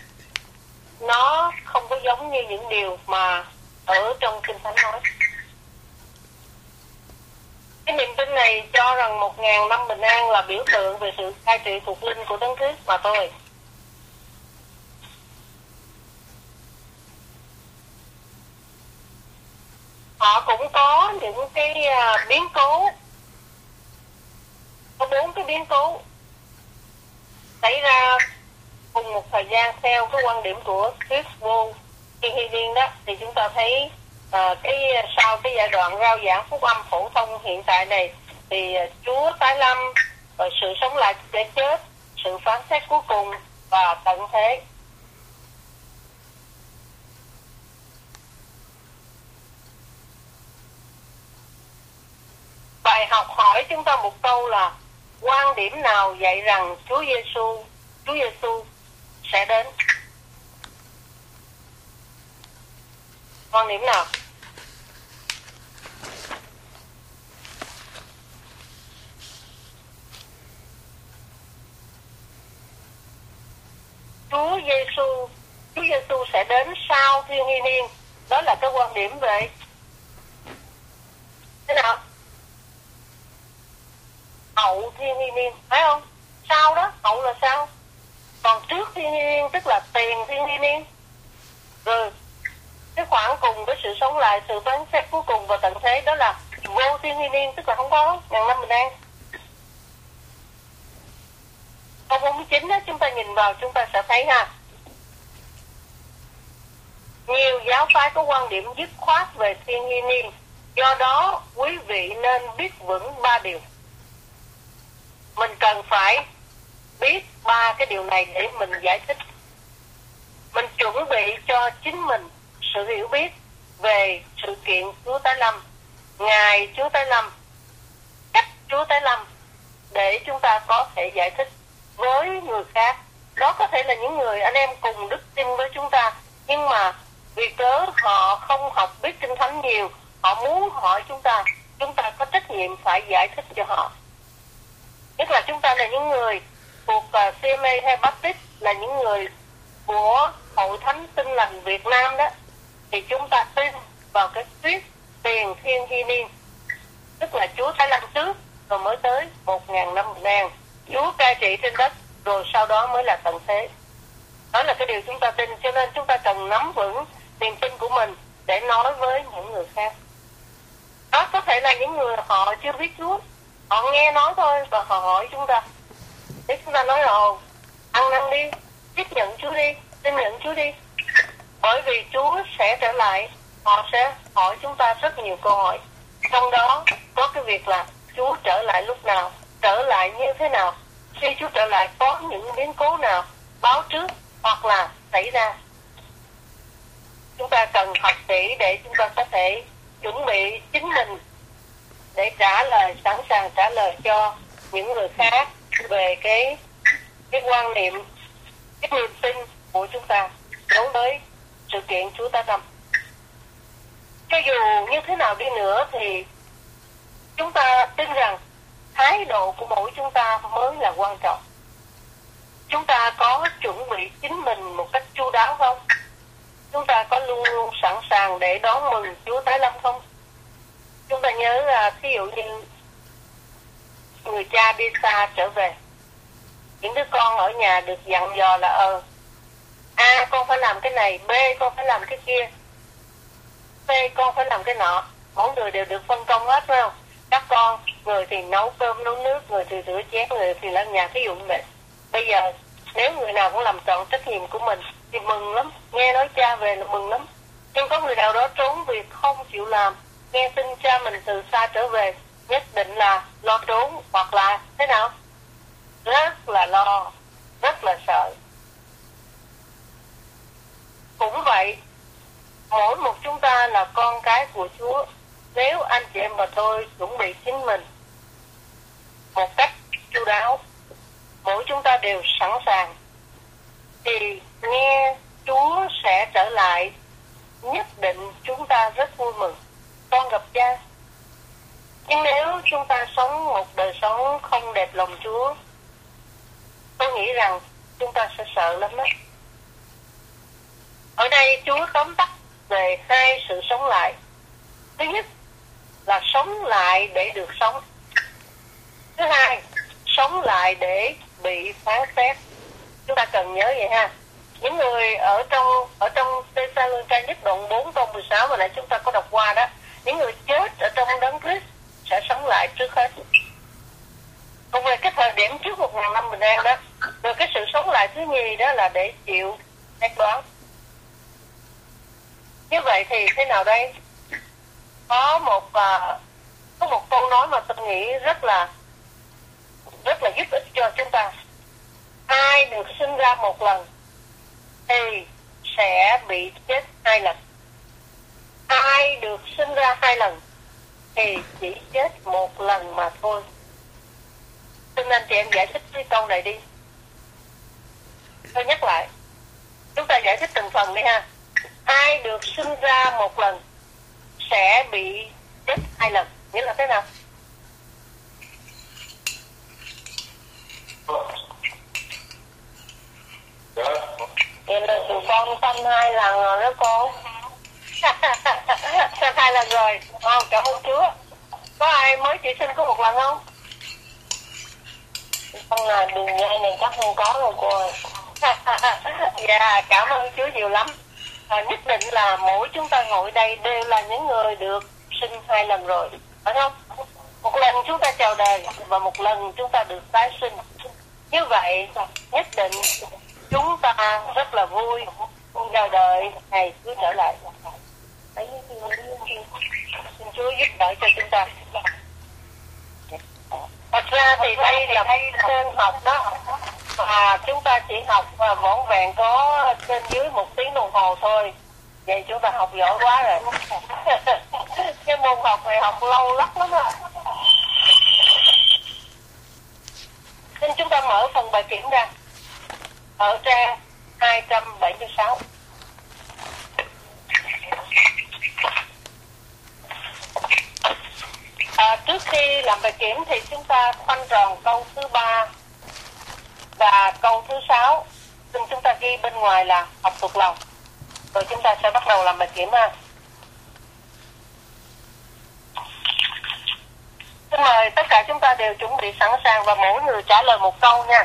nó không có giống như những điều mà ở trong Kinh Thánh nói. Cái niềm tin này cho rằng 1000 năm bình an là biểu tượng về sự cai trị thuộc linh của Đấng Christ mà thôi. Họ cũng có những cái biến cố, có 4 cái biến cố xảy ra cùng một thời gian theo cái quan điểm của thuyết vô thiên hy niên đó. Thì chúng ta thấy sau cái giai đoạn rao giảng phúc âm phổ thông hiện tại này thì Chúa tái lâm, rồi sự sống lại để chết, sự phán xét cuối cùng và tận thế. Bài học hỏi chúng ta một câu là quan điểm nào dạy rằng Chúa Giêsu sẽ đến? Quan điểm nào? Chúa Giêsu sẽ đến sau thiên hy niên. Đó là cái quan điểm về thế nào? Hậu thiên hy niên, phải không? Sau đó, hậu là sao? Còn trước thiên hy niên tức là tiền thiên hy niên. Rồi cái khoảng cùng với sự sống lại, sự phán xét cuối cùng và tận thế, đó là vô thiên hy niên, tức là không có ngàn năm bình an. Câu 49 đó, chúng ta nhìn vào chúng ta sẽ thấy ha, nhiều giáo phái có quan điểm dứt khoát về thiên hy niên. Do đó quý vị nên biết vững 3 điều. Mình cần phải biết 3 cái điều này để mình giải thích. Mình chuẩn bị cho chính mình sự hiểu biết về sự kiện Chúa tái lâm, ngày Chúa tái lâm, cách Chúa tái lâm, để chúng ta có thể giải thích với người khác. Đó có thể là những người anh em cùng đức tin với chúng ta, nhưng mà vì cớ họ không học biết Kinh Thánh nhiều, họ muốn hỏi chúng ta có trách nhiệm phải giải thích cho họ. Nhất là chúng ta là những người thuộc CMA hay Baptist, là những người của Hội Thánh Tin Lành Việt Nam đó, thì chúng ta tin vào cái thuyết tiền thiên hy niên, tức là Chúa tái lâm trước rồi mới tới 1000 năm bình an, Chúa cai trị trên đất, rồi sau đó mới là tận thế. Đó là cái điều chúng ta tin, cho nên chúng ta cần nắm vững niềm tin của mình để nói với những người khác. Đó có thể là những người họ chưa biết Chúa, họ nghe nói thôi và họ hỏi chúng ta, để chúng ta nói rồi ăn năn đi, tiếp nhận Chúa đi, tin nhận Chúa đi. Bởi vì Chúa sẽ trở lại, họ sẽ hỏi chúng ta rất nhiều câu hỏi. Trong đó có cái việc là Chúa trở lại lúc nào, trở lại như thế nào, khi Chúa trở lại có những biến cố nào báo trước hoặc là xảy ra. Chúng ta cần học kỹ để chúng ta có thể chuẩn bị chính mình để trả lời, sẵn sàng trả lời cho những người khác về cái quan niệm, cái niềm tin của chúng ta đối với sự kiện Chúa tái lâm. Cho dù như thế nào đi nữa thì chúng ta tin rằng thái độ của mỗi chúng ta mới là quan trọng. Chúng ta có chuẩn bị chính mình một cách chu đáo không? Chúng ta có luôn luôn sẵn sàng để đón mừng Chúa tái lâm không? Chúng ta nhớ thí dụ như người cha đi xa trở về, những đứa con ở nhà được dặn dò là A con phải làm cái này, B con phải làm cái kia, C con phải làm cái nọ. Mỗi người đều được phân công hết, phải không? Các con, người thì nấu cơm nấu nước, người thì rửa chén, người thì làm nhà. Thí dụ như vậy. Bây giờ nếu người nào cũng làm trọn trách nhiệm của mình thì mừng lắm, nghe nói cha về là mừng lắm. Nhưng có người nào đó trốn việc không chịu làm, nghe tin cha mình từ xa trở về, nhất định là lo trốn hoặc là thế nào? Rất là lo, rất là sợ. Cũng vậy, mỗi một chúng ta là con cái của Chúa, nếu anh chị em và tôi chuẩn bị chính mình một cách chu đáo, mỗi chúng ta đều sẵn sàng, thì nghe Chúa sẽ trở lại, nhất định chúng ta rất vui mừng con gặp Cha. Nhưng nếu chúng ta sống một đời sống không đẹp lòng Chúa, tôi nghĩ rằng chúng ta sẽ sợ lắm đó. Ở đây Chúa tóm tắt về hai sự sống lại. Thứ nhất là sống lại để được sống. Thứ hai, sống lại để bị phán xét. Chúng ta cần nhớ vậy ha. Những người ở trong Thê-sa-lô-ni-ca nhất đoạn 4 câu 16 mà nãy chúng ta có đọc qua đó, những người chết ở trong đấng Christ sẽ sống lại trước hết. Còn về cái thời điểm trước 1000 năm bình an đó, rồi cái sự sống lại thứ nhì đó là để chịu xét đoán. Như vậy thì thế nào đây? Có một câu nói mà tôi nghĩ rất là giúp ích cho chúng ta. Ai được sinh ra một lần thì sẽ bị chết hai lần. Ai được sinh ra hai lần thì chỉ chết một lần mà thôi. Xin anh chị em giải thích cái câu này đi. Tôi nhắc lại, chúng ta giải thích từng phần đi ha. Ai được sinh ra một lần sẽ bị chết hai lần, nghĩa là thế nào? Vậy là tụi con sanh hai lần rồi đó cô. Sanh hai lần rồi. Cảm ơn Chúa. Có ai mới chỉ sinh có một lần không? Con là đường dây này chắc không có rồi cô ơi. Dạ, cảm ơn Chúa nhiều lắm. Nhất định là mỗi chúng ta ngồi đây đều là những người được sinh hai lần rồi, phải không? Một lần chúng ta chào đời và một lần chúng ta được tái sinh. Như vậy nhất định chúng ta rất là vui chờ đợi ngày Chúa trở lại. Xin Chúa giúp đỡ cho chúng ta. Thật ra thì đây là sơn học đó, và chúng ta chỉ học vỏn vẹn có trên dưới 1 tiếng đồng hồ thôi. Vậy chúng ta học giỏi quá rồi. Cái môn học này học lâu lắm á. Nên chúng ta mở phần bài kiểm ra ở trang 276. Trước khi làm bài kiểm thì chúng ta khoanh tròn câu thứ 3 và câu thứ 6. Xin chúng ta ghi bên ngoài là học thuộc lòng. Rồi chúng ta sẽ bắt đầu làm bài kiểm ha. Xin mời tất cả chúng ta đều chuẩn bị sẵn sàng và mỗi người trả lời một câu nha.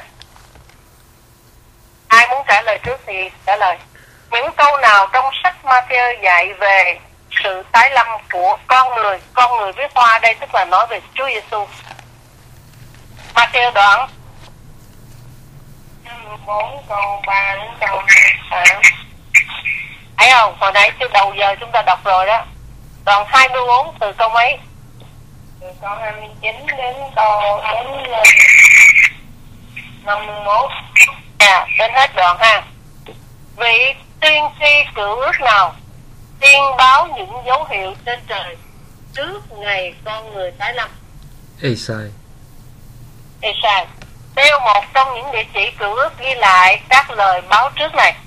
Ai muốn trả lời trước thì trả lời. Những câu nào trong sách Ma-thi-ơ dạy về sự tái lâm của con người viết hoa đây tức là nói về Chúa Giêsu. Ma-thi-ơ đoạn 4 câu 3 đến câu 6. Thấy không? Hồi nãy từ đầu giờ chúng ta đọc rồi đó. Đoạn 24 từ câu mấy? Từ câu 29 đến câu 51. Đến hết đoạn ha. Vị tiên tri cựu ước nào tiên báo những dấu hiệu trên trời trước ngày con người tái lâm? Ê-sai. Nêu một trong những địa chỉ cựu ước ghi lại các lời báo trước này.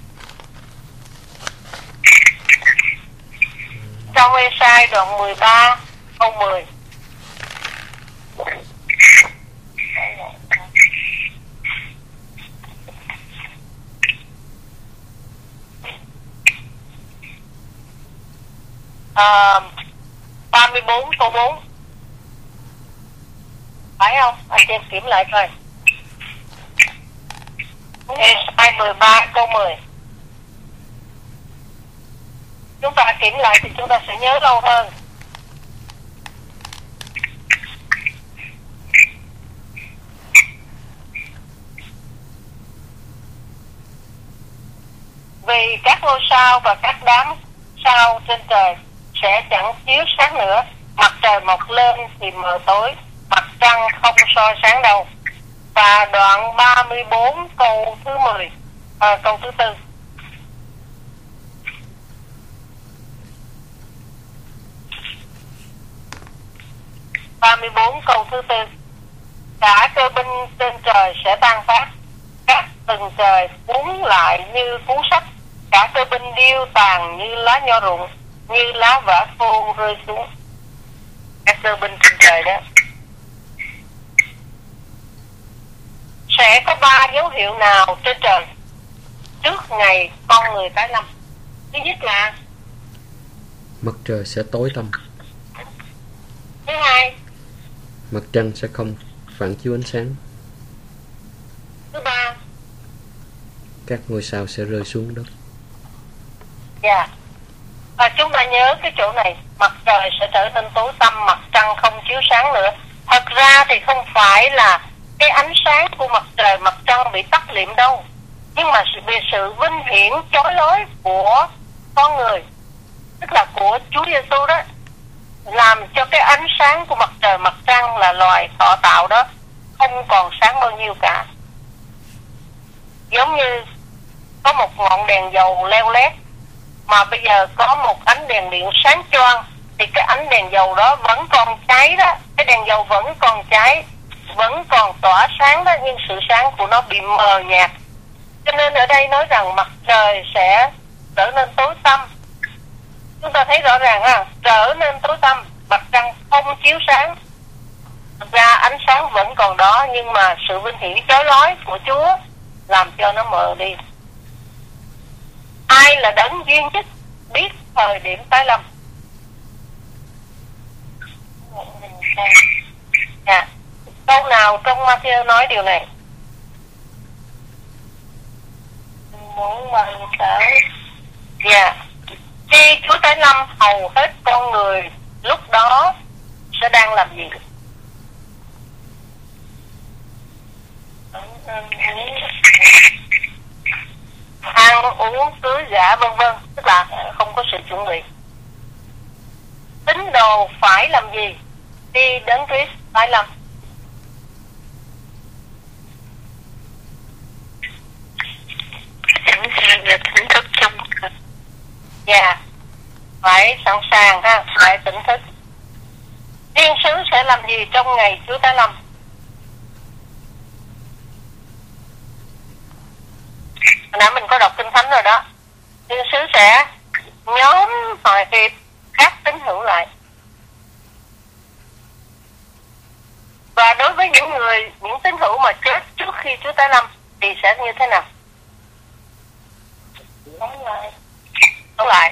Trong Ê-sai đoạn 13 câu 10. À, 34 câu 4. Phải không? Anh chị em kiểm lại coi. Ê-sai 13 câu 10. Chúng ta kiểm lại thì chúng ta sẽ nhớ lâu hơn. Vì các ngôi sao và các đám sao trên trời sẽ chẳng chiếu sáng nữa, mặt trời mọc lên thì mờ tối, mặt trăng không soi sáng đâu. Và đoạn 34 câu thứ 10, câu thứ 4. 34 câu thứ tư. Cả cơ binh trên trời sẽ tan tác, các tầng trời cuốn lại như cuốn sách, cả cơ binh điêu tàn như lá nho rụng, như lá vả khô rơi xuống. Các cơ binh trên trời đó. Sẽ có 3 dấu hiệu nào trên trời trước ngày con người tái lâm? Thứ nhất là Mặt trời sẽ tối tăm. thứ hai, Mặt trăng sẽ không phản chiếu ánh sáng. thứ ba. Các ngôi sao sẽ rơi xuống đất. Dạ. Và chúng ta nhớ cái chỗ này, mặt trời sẽ trở nên tối tăm, mặt trăng không chiếu sáng nữa. Thật ra thì không phải là cái ánh sáng của mặt trời, mặt trăng bị tắt liệm đâu, nhưng mà vì sự vinh hiển chói lói của con người, tức là của Chúa Giêsu đó, làm cho cái ánh sáng của mặt trời, mặt trăng là loài thọ tạo đó không còn sáng bao nhiêu cả. Giống như có một ngọn đèn dầu leo lét mà bây giờ có một ánh đèn điện sáng choang, thì cái ánh đèn dầu đó vẫn còn cháy đó, cái đèn dầu vẫn còn cháy, vẫn còn tỏa sáng đó, nhưng sự sáng của nó bị mờ nhạt. Cho nên ở đây nói rằng mặt trời sẽ trở nên tối tăm. Chúng ta thấy rõ ràng ha, trở nên tối tăm, mặt trăng không chiếu sáng. Thực ra ánh sáng vẫn còn đó, nhưng mà sự vinh hiển chói lói của Chúa làm cho nó mờ đi. Ai là đấng duy nhất biết thời điểm tái lâm? Dạ. Câu nào trong Ma-thi-ơ nói điều này? Muốn bằng sở. Dạ. Khi Chúa tái lâm, hầu hết con người lúc đó sẽ đang làm gì? Ăn uống cưới gả vân vân, tức là không có sự chuẩn bị. Tín đồ phải làm gì khi đến Christ tái lâm? Sẵn sàng và tỉnh thức trong. Dạ, phải sẵn sàng ha, phải tỉnh thức. Thiên sứ sẽ làm gì trong ngày Chúa tái lâm? Hồi nãy mình có đọc kinh thánh rồi đó. Thiên sứ sẽ nhóm hội hiệp các tín hữu lại. Và đối với những tín hữu mà chết trước khi Chúa tái lâm thì sẽ như thế nào? Sống lại.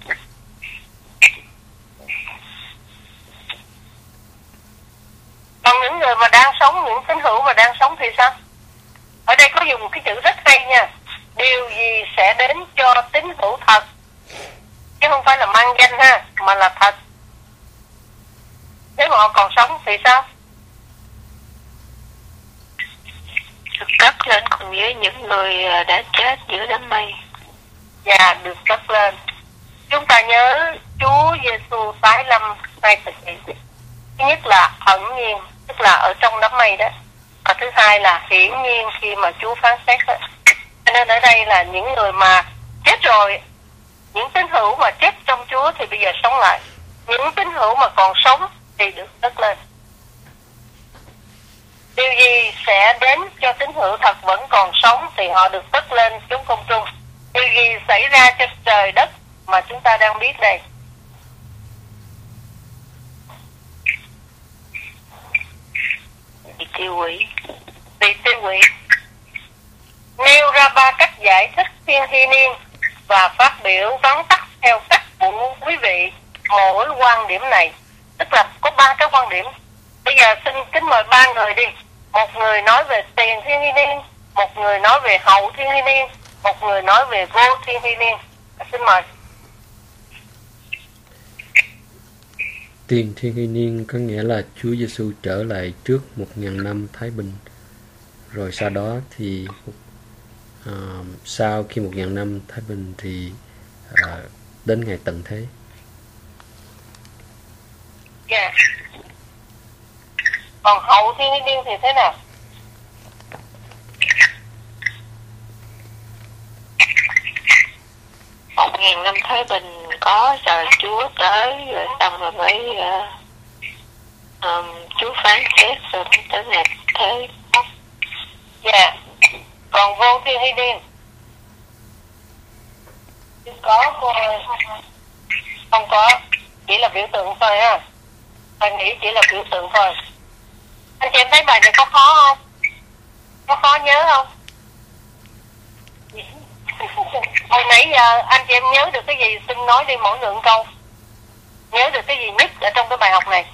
Còn những người mà đang sống, những tín hữu mà đang sống thì sao? Ở đây có dùng cái chữ rất hay nha. Điều gì sẽ đến cho tín hữu thật, chứ không phải là mang danh ha, mà là thật. Nếu mà họ còn sống thì sao? Được cất lên cùng với những người đã chết giữa đám mây. Dạ, được cất lên. Chúng ta nhớ Chúa Giêsu tái lâm hai thực hiện. Thứ nhất là ẩn nhiên, tức là ở trong đám mây đó. Và thứ hai là hiển nhiên khi mà Chúa phán xét đó. Cho nên ở đây là những người mà chết rồi, những tín hữu mà chết trong Chúa thì bây giờ sống lại. Những tín hữu mà còn sống thì được cất lên. Điều gì sẽ đến cho tín hữu thật vẫn còn sống thì họ được cất lên chúng không trung? Điều gì xảy ra cho trời đất mà chúng ta đang biết đây? Bị tiêu hủy. Bị tiêu hủy. Nêu ra 3 cách giải thích thiên hy niên và phát biểu vắn tắt theo cách của quý vị mỗi quan điểm này. Tức là có 3 cái quan điểm. Bây giờ xin kính mời 3 người đi. Một người nói về tiền thiên hy niên, một người nói về hậu thiên hy niên, một người nói về vô thiên hy niên. Xin mời. Tiền thiên hy niên có nghĩa là Chúa Giêsu trở lại trước 1000 năm thái bình. Rồi sau đó thì sau khi 1000 năm thái bình thì đến ngày tận thế. Dạ. Còn hậu thiên hy niên thì thế nào? Một ngàn năm thái bình có trời Chúa tới rồi xong rồi mới Chúa phán xét rồi tới ngày thế. Dạ. Còn vô thiên hay điên? Có cô ơi. Không có, chỉ là biểu tượng thôi ha. Thầy nghĩ chỉ là biểu tượng thôi. Anh chị em thấy bài này có khó không? Có khó nhớ không? Hồi nãy giờ anh chị em nhớ được cái gì xin nói đi mỗi người một câu. Nhớ được cái gì nhất ở trong cái bài học này?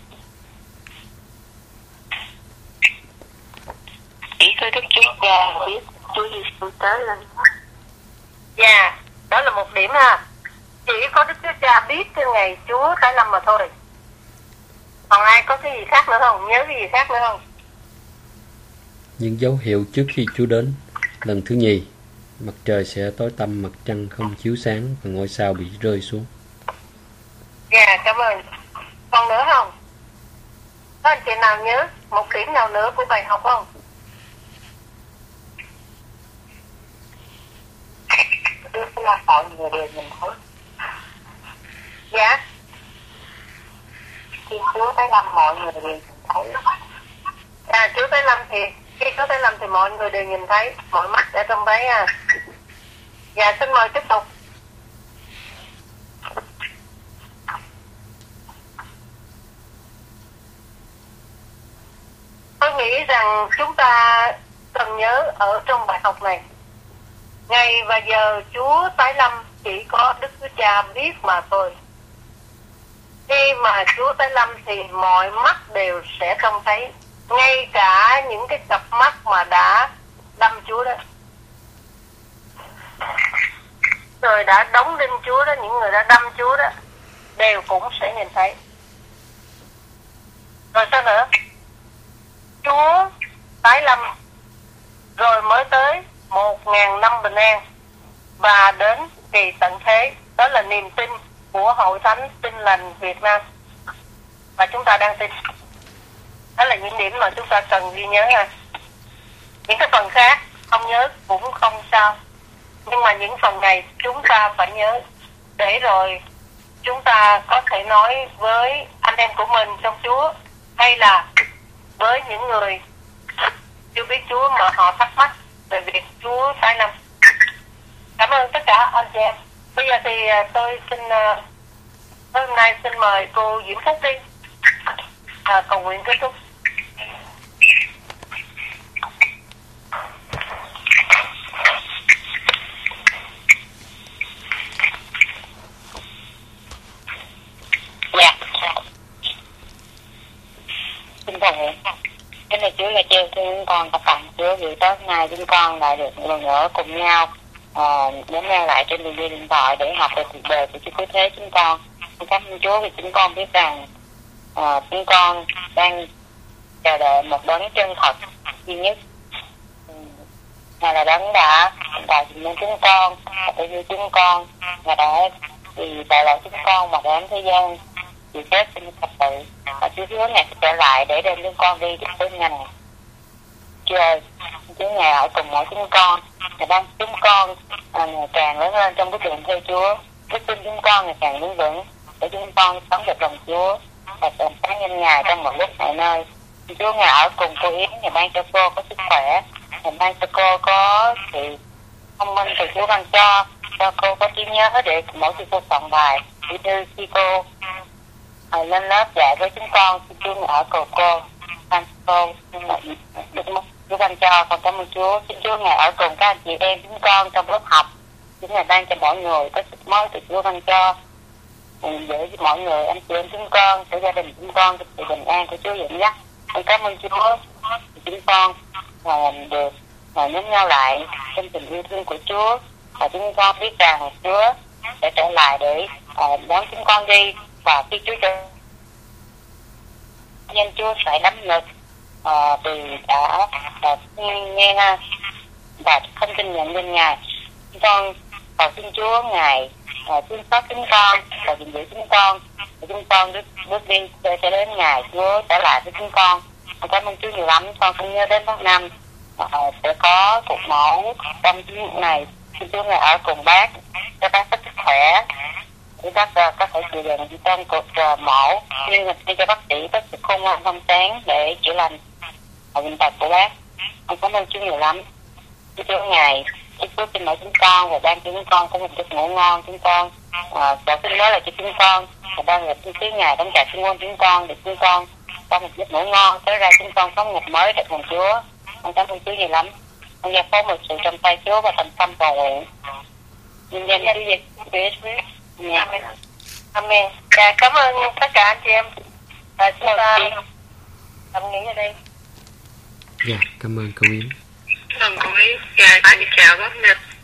Chỉ có Đức Chúa Cha biết Chúa Giêsu tới lên. Dạ, đó là một điểm ha. Chỉ có Đức Chúa Cha biết cái ngày Chúa tái lâm mà thôi. Còn ai có cái gì khác nữa không? Nhớ cái gì khác nữa không? Những dấu hiệu trước khi Chúa đến. Lần thứ nhì, mặt trời sẽ tối tăm, mặt trăng không chiếu sáng và ngôi sao bị rơi xuống. Dạ, cảm ơn. Còn nữa không? Có anh chị nào nhớ một điểm nào nữa của bài học không? Đức là mọi người đều nhìn thấy. Dạ. Khi Chúa tới lâm mọi người đều nhìn thấy. Chúa tái lâm thì khi Chúa tái lâm thì mọi người đều nhìn thấy, mọi mắt đã trông thấy ha. Dạ, xin mời tiếp tục. Tôi nghĩ rằng chúng ta cần nhớ ở trong bài học này, ngày và giờ Chúa tái lâm chỉ có Đức Chúa Cha biết mà thôi. Khi mà Chúa tái lâm thì mọi mắt đều sẽ trông thấy, ngay cả những cái cặp mắt mà đã đâm Chúa đó, người đã đóng đinh Chúa đó, những người đã đâm Chúa đó đều cũng sẽ nhìn thấy. Rồi sao nữa? Chúa tái lâm rồi mới tới 1000 năm bình an và đến kỳ tận thế. Đó là niềm tin của Hội Thánh Tin Lành Việt Nam và chúng ta đang tin. Đó là những điểm mà chúng ta cần ghi nhớ ha. Những cái phần khác không nhớ cũng không sao, nhưng mà những phần này chúng ta phải nhớ, để rồi chúng ta có thể nói với anh em của mình trong Chúa, hay là với những người chưa biết Chúa mà họ thắc mắc về việc Chúa tái lâm. Cảm ơn tất cả anh chị em. Bây giờ thì tôi xin hôm nay xin mời cô Diễm Phúc đi cầu nguyện kết thúc. Dạ. Xin thầy, cái này Chúa là treo cho chúng con tập tặng Chúa gửi tới ngày chúng con lại được một lần nữa cùng nhau đến nhau lại trên đường điện thoại để học về cuộc đời của Chúa Cứu Thế chúng con. Cảm ơn Chúa vì chúng con biết rằng chúng con đang chờ đợi một đấng chân thật duy nhất. Ngài là đấng đã dựng nên chúng con, đã yêu chúng con, Ngài đã vì tội lỗi chúng con mà đến thế gian chịu chết trên thập tự. Và Chúa hứa Ngài sẽ trở lại để đem chúng con đi tới Ngài. Chúa ơi, Chúa Ngài ở cùng mỗi chúng con, Ngài đang chúng con ngày càng lớn lên trong bước đường theo Chúa. Đức tin chúng con ngày càng vững vững để chúng con sống được lòng Chúa và tận sáng nhân Ngài trong một lúc này nơi. Chúa Ngài ở cùng cô Yến, Ngài ban cho cô có sức khỏe, Ngài ban cho cô có sự thông minh từ Chúa ban cho cô có trí nhớ để mỗi khi cô soạn bài, cũng như khi cô lên lớp dạy với chúng con. Chúa Ngài ở cùng cô, ban cô được Chúa ban cho. Con cảm ơn Chúa. Xin Chúa Ngài ở cùng các anh chị em chúng con trong lớp học. Chúa Ngài ban cho mọi người có sức mới từ Chúa ban cho, để mọi người anh chị em chúng con, để gia đình chúng con được sự bình an của Chúa dẫn dắt. Con cảm ơn Chúa chúng con được nhóm nhau lại trong tình yêu thương của Chúa, và chúng con biết rằng Chúa sẽ trở lại để đón chúng con đi, và khi Chúa trở nên Chúa sẽ đắm ngực vì đã nghe và không tin nhận bên Ngài. Chúng con cầu xin Chúa Ngài thương xót chúng con và gìn giữ chúng con, để chúng con bước đi để sẽ đến Ngài Chúa trở lại với chúng con. Cảm ơn Chúa nhiều lắm. Con cũng nhớ đến tháng 5 sẽ có cuộc mổ trong chuyến này. Xin Chúa Ngài ở cùng bác, cho bác sức khỏe, Thì các thể chịu đựng trên cuộc mổ nhưng cho bác sĩ có sự khôn ngoan thông sáng để chữa lành bệnh tật của bác. Con cảm ơn chú nhiều lắm. Chú ngày chú xin mời chúng con và ban cho chúng con có một giấc ngủ ngon chúng con. Và xin nói là cho chúng con và ban là xin sứ ngài đóng trà xin ơn chúng con để chúng con có một giấc ngủ ngon tới ra chúng con sống một mới tại cùng Chúa. Con cảm ơn chú nhiều lắm. Con giao phó một sự trong tay Chúa và thành tâm cầu nguyện. Nhân danh Chúa Giêsu. Amen. Dạ, cảm ơn tất cả anh chị em. Và chúng ta tạm nghỉ ở đây. Dạ, cảm ơn cô Yến. Cảm ơn cô Yến. Dạ, chào bác Nhật.